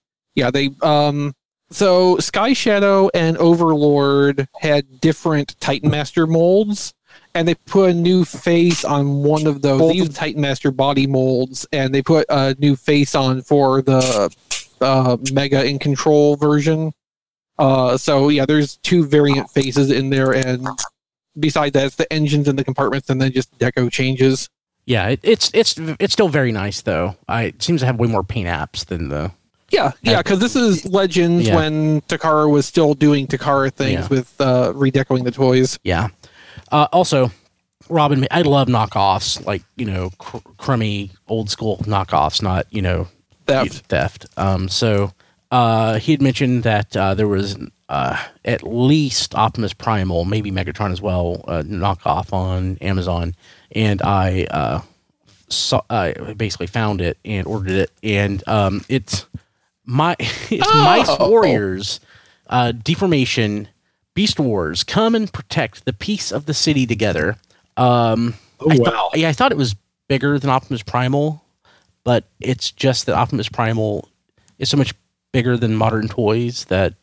so Sky Shadow and Overlord had different Titan Master molds, and they put a new face on one of those. They used Titan Master body molds, and they put a new face on for the Mega in Control version. So yeah, there's 2 variant faces in there, and besides that, it's the engines and the compartments, and then just deco changes. Yeah, it's still very nice though. It seems to have way more paint apps than the. Yeah, because this is Legends when Takara was still doing Takara things with redecoing the toys. Yeah. Also, Robin, I love knockoffs, like crummy old school knockoffs, not theft. So he had mentioned that there was at least Optimus Primal, maybe Megatron as well, knockoff on Amazon, and I basically found it and ordered it, and it's Mice Warriors, Deformation, Beast Wars, come and protect the peace of the city together. I thought it was bigger than Optimus Primal, but it's just that Optimus Primal is so much bigger than modern toys that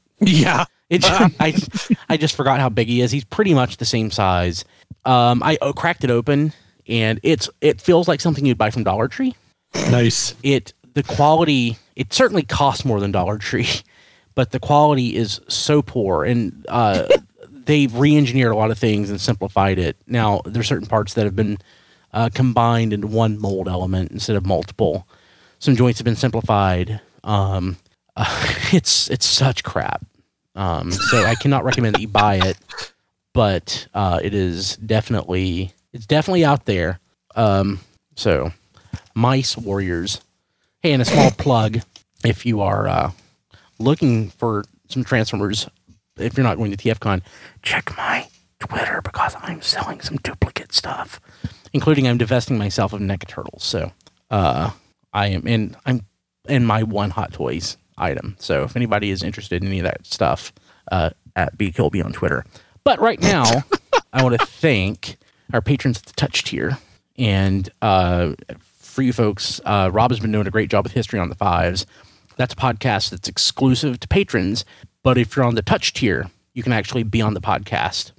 I just forgot how big he is. He's pretty much the same size. I cracked it open, and it feels like something you'd buy from Dollar Tree. Nice. The quality, it certainly costs more than Dollar Tree, but the quality is so poor. And they've re-engineered a lot of things and simplified it. Now, there's certain parts that have been combined into one mold element instead of multiple. Some joints have been simplified. It's such crap. So I cannot recommend that you buy it, but it's definitely out there. So Mice Warriors. Hey, and a small plug, if you are looking for some Transformers, if you're not going to TFCon, check my Twitter because I'm selling some duplicate stuff, including I'm divesting myself of NECA Turtles. So I'm in my one Hot Toys item. So if anybody is interested in any of that stuff, at BKilby on Twitter. But right now, I want to thank our patrons at the Touch tier. And for you folks, Rob has been doing a great job with History on the Fives. That's a podcast that's exclusive to patrons. But if you're on the Touch tier, you can actually be on the podcast.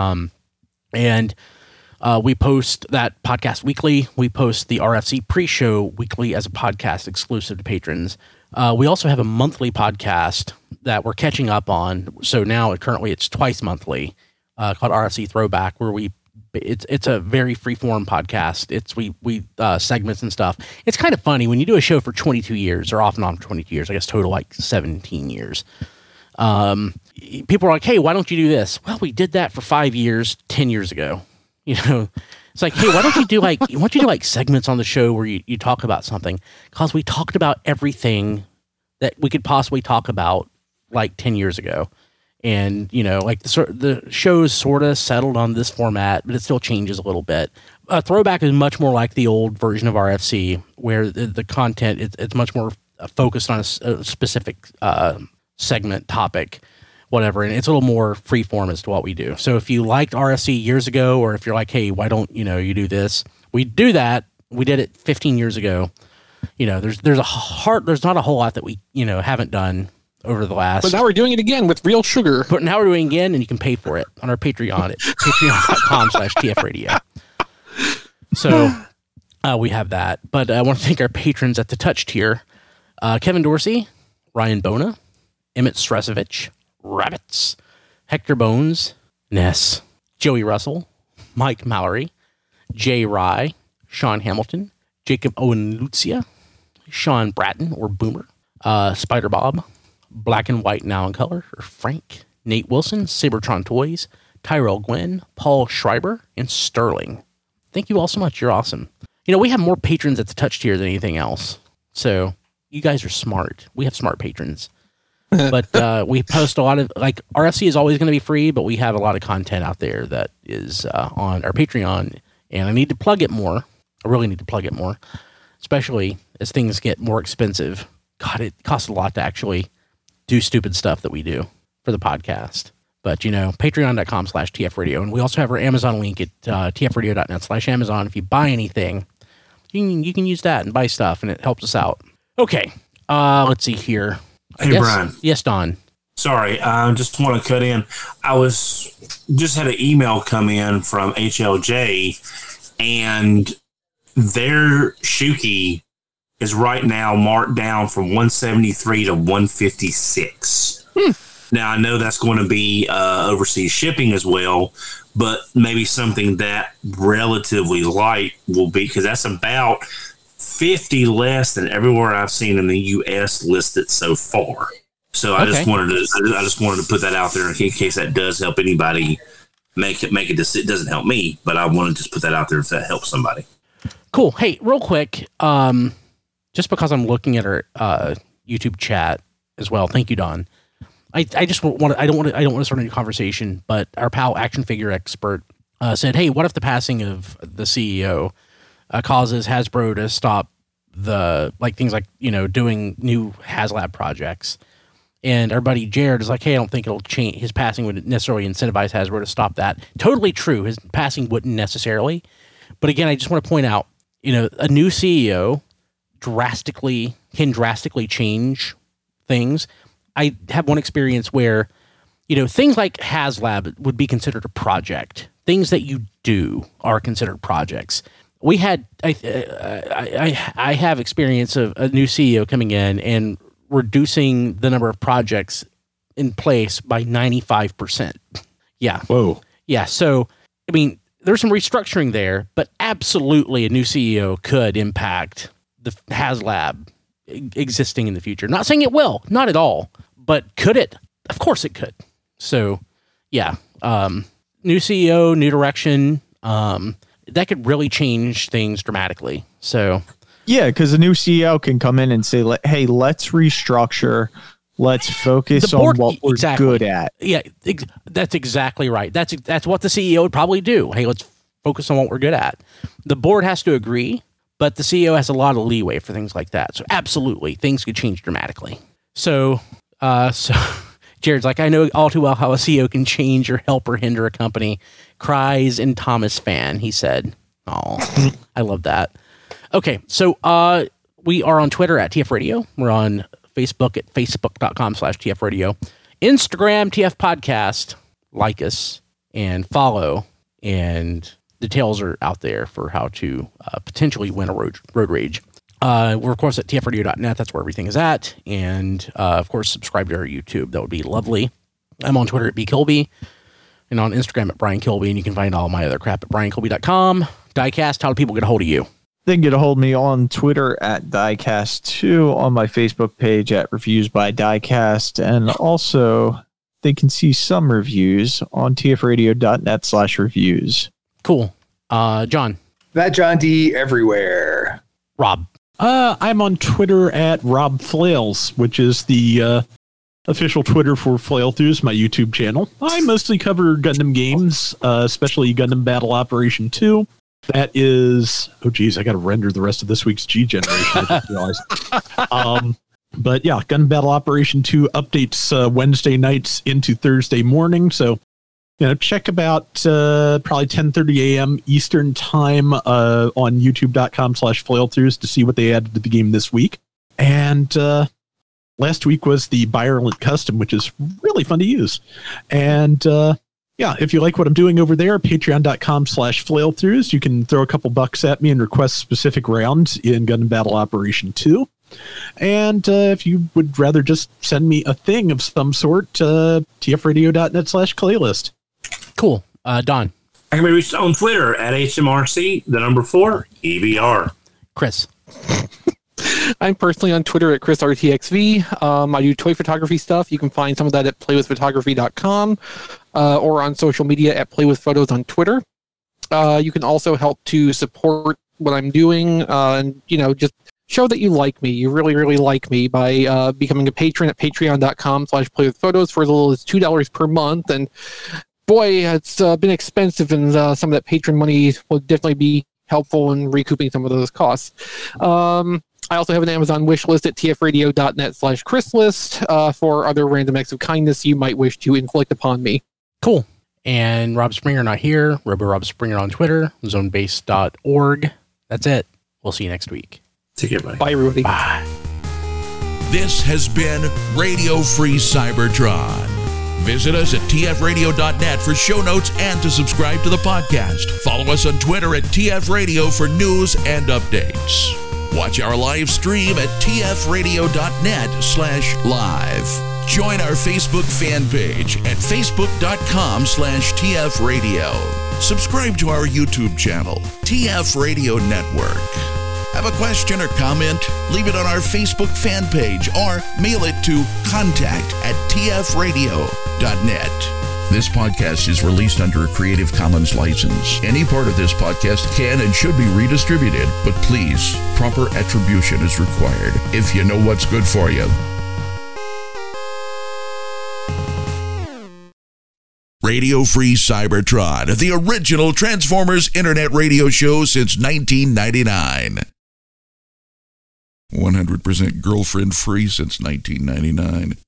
And we post that podcast weekly. We post the RFC pre-show weekly as a podcast exclusive to patrons. We also have a monthly podcast that we're catching up on. So now currently it's twice monthly, called RFC Throwback, where it's a very free-form podcast. We segments and stuff. It's kind of funny when you do a show for 22 years, or off and on for 22 years, I guess total like 17 years. People are like, hey, why don't you do this? Well, we did that for 5 years, 10 years ago. You know, it's like, hey, why don't you do like segments on the show where you talk about something? Because we talked about everything that we could possibly talk about like 10 years ago. And, you know, like the show's sort of settled on this format, but it still changes a little bit. Throwback is much more like the old version of RFC, where the content, it's much more focused on a specific segment, topic, whatever. And it's a little more freeform as to what we do. So if you liked RFC years ago, or if you're like, hey, why don't, you do this? We do that. We did it 15 years ago. There's not a whole lot that we, haven't done over the last. But now we're doing it again with real sugar. But now we're doing it again, and you can pay for it on our Patreon at patreon.com/TFRadio. So we have that. But I want to thank our patrons at the Touch tier. Kevin Dorsey, Ryan Bona, Emmett Stresovich, Rabbits, Hector Bones, Ness, Joey Russell, Mike Mallory, Jay Rye, Sean Hamilton, Jacob Owen Lucia, Sean Bratton or Boomer, Spider Bob, Black and White Now in Color or Frank, Nate Wilson, Sabertron Toys, Tyrell Gwynn, Paul Schreiber, and Sterling. Thank you all so much. You're awesome. We have more patrons at the Touch tier than anything else. So you guys are smart. We have smart patrons. But we post a lot of, like, RFC is always going to be free, but we have a lot of content out there that is on our Patreon, and I need to plug it more. I really need to plug it more, especially as things get more expensive. God, it costs a lot to actually do stupid stuff that we do for the podcast. But, patreon.com/TFRadio. And we also have our Amazon link at tfradio.net/Amazon. If you buy anything, you can use that and buy stuff, and it helps us out. Okay, let's see here. Hey, Brian. Yes, Don. Sorry, I just want to cut in. I just had an email come in from HLJ, and their Shuki is right now marked down from 173 to 156. Now, I know that's going to be overseas shipping as well, but maybe something that relatively light will be, because that's about 50 less than everywhere I've seen in the U.S. listed so far. So I just wanted to put that out there in case that does help anybody make it. It doesn't help me, but I want to just put that out there if that helps somebody. Cool. Hey, real quick, just because I'm looking at our YouTube chat as well. Thank you, Don. I don't want to start a new conversation, but our pal Action Figure Expert said, "Hey, what if the passing of the CEO causes Hasbro to stop things like doing new HasLab projects?" And our buddy Jared is like, "Hey, I don't think it'll change. His passing would necessarily incentivize Hasbro to stop that." Totally true. His passing wouldn't necessarily, but again, I just want to point out, a new CEO can drastically change things. I have one experience where, things like HasLab would be considered a project. Things that you do are considered projects. We had, I have experience of a new CEO coming in and reducing the number of projects in place by 95%. Yeah. Whoa. Yeah. So, I mean, there's some restructuring there, but absolutely a new CEO could impact the HasLab existing in the future. Not saying it will, not at all, but could it? Of course it could. So, yeah. New CEO, new direction. That could really change things dramatically. So, yeah, because a new CEO can come in and say, hey, let's restructure. Let's focus on what we're good at. Yeah, that's exactly right. That's what the CEO would probably do. Hey, let's focus on what we're good at. The board has to agree, but the CEO has a lot of leeway for things like that. So absolutely, things could change dramatically. So Jared's like, I know all too well how a CEO can change or help or hinder a company. Cries in Thomas fan, he said. Oh, I love that. Okay, so we are on Twitter at TF Radio. We're on Facebook at facebook.com/TF Radio. Instagram, TF Podcast. Like us and follow. And details are out there for how to potentially win a road rage. We're, of course, at tfradio.net. That's where everything is at. And, of course, subscribe to our YouTube. That would be lovely. I'm on Twitter at bkilby and on Instagram at Brian Kilby. And you can find all my other crap at briankilby.com. Diecast, how do people get a hold of you? They can get a hold of me on Twitter at Diecast2, on my Facebook page at Reviews by Diecast, and also they can see some reviews on tfradio.net/reviews. Cool. John. That John D everywhere. Rob. I'm on Twitter at Rob Flails, which is the official Twitter for Flail Throughs, my YouTube channel. I mostly cover Gundam games, especially Gundam Battle Operation 2. That is, oh geez, I got to render the rest of this week's G generation. I just realized. But yeah, Gundam Battle Operation 2 updates Wednesday nights into Thursday morning. So, check about probably 10:30 a.m. Eastern time on youtube.com/flailthroughs to see what they added to the game this week. And last week was the Violent Custom, which is really fun to use. And yeah, if you like what I'm doing over there, patreon.com/flailthroughs. You can throw a couple bucks at me and request specific rounds in Gundam Battle Operation 2. And if you would rather just send me a thing of some sort, tfradio.net/playlist. Cool. Don. I can be reached on Twitter at HMRC4EVR. Chris. I'm personally on Twitter at ChrisRTXV. I do toy photography stuff. You can find some of that at playwithphotography.com or on social media at playwithphotos on Twitter. You can also help to support what I'm doing and, just show that you like me. You really, really like me by becoming a patron at patreon.com/playwithphotos for as little as $2 per month. And boy, it's been expensive, and some of that patron money will definitely be helpful in recouping some of those costs. I also have an Amazon wish list at tfradio.net/chrislist for other random acts of kindness you might wish to inflict upon me. Cool. And Rob Springer not here. Rob Springer on Twitter, zonebase.org. That's it. We'll see you next week. Take care, buddy. Bye, everybody. Bye. This has been Radio Free Cybertron. Visit us at tfradio.net for show notes and to subscribe to the podcast. Follow us on Twitter at tfradio for news and updates. Watch our live stream at tfradio.net/live. Join our Facebook fan page at facebook.com/tfradio. Subscribe to our YouTube channel, TF Radio Network. Have a question or comment? Leave it on our Facebook fan page or mail it to contact@tfradio.net. This podcast is released under a Creative Commons license. Any part of this podcast can and should be redistributed, but please, proper attribution is required if you know what's good for you. Radio Free Cybertron, the original Transformers Internet radio show since 1999. 100% girlfriend free since 1999.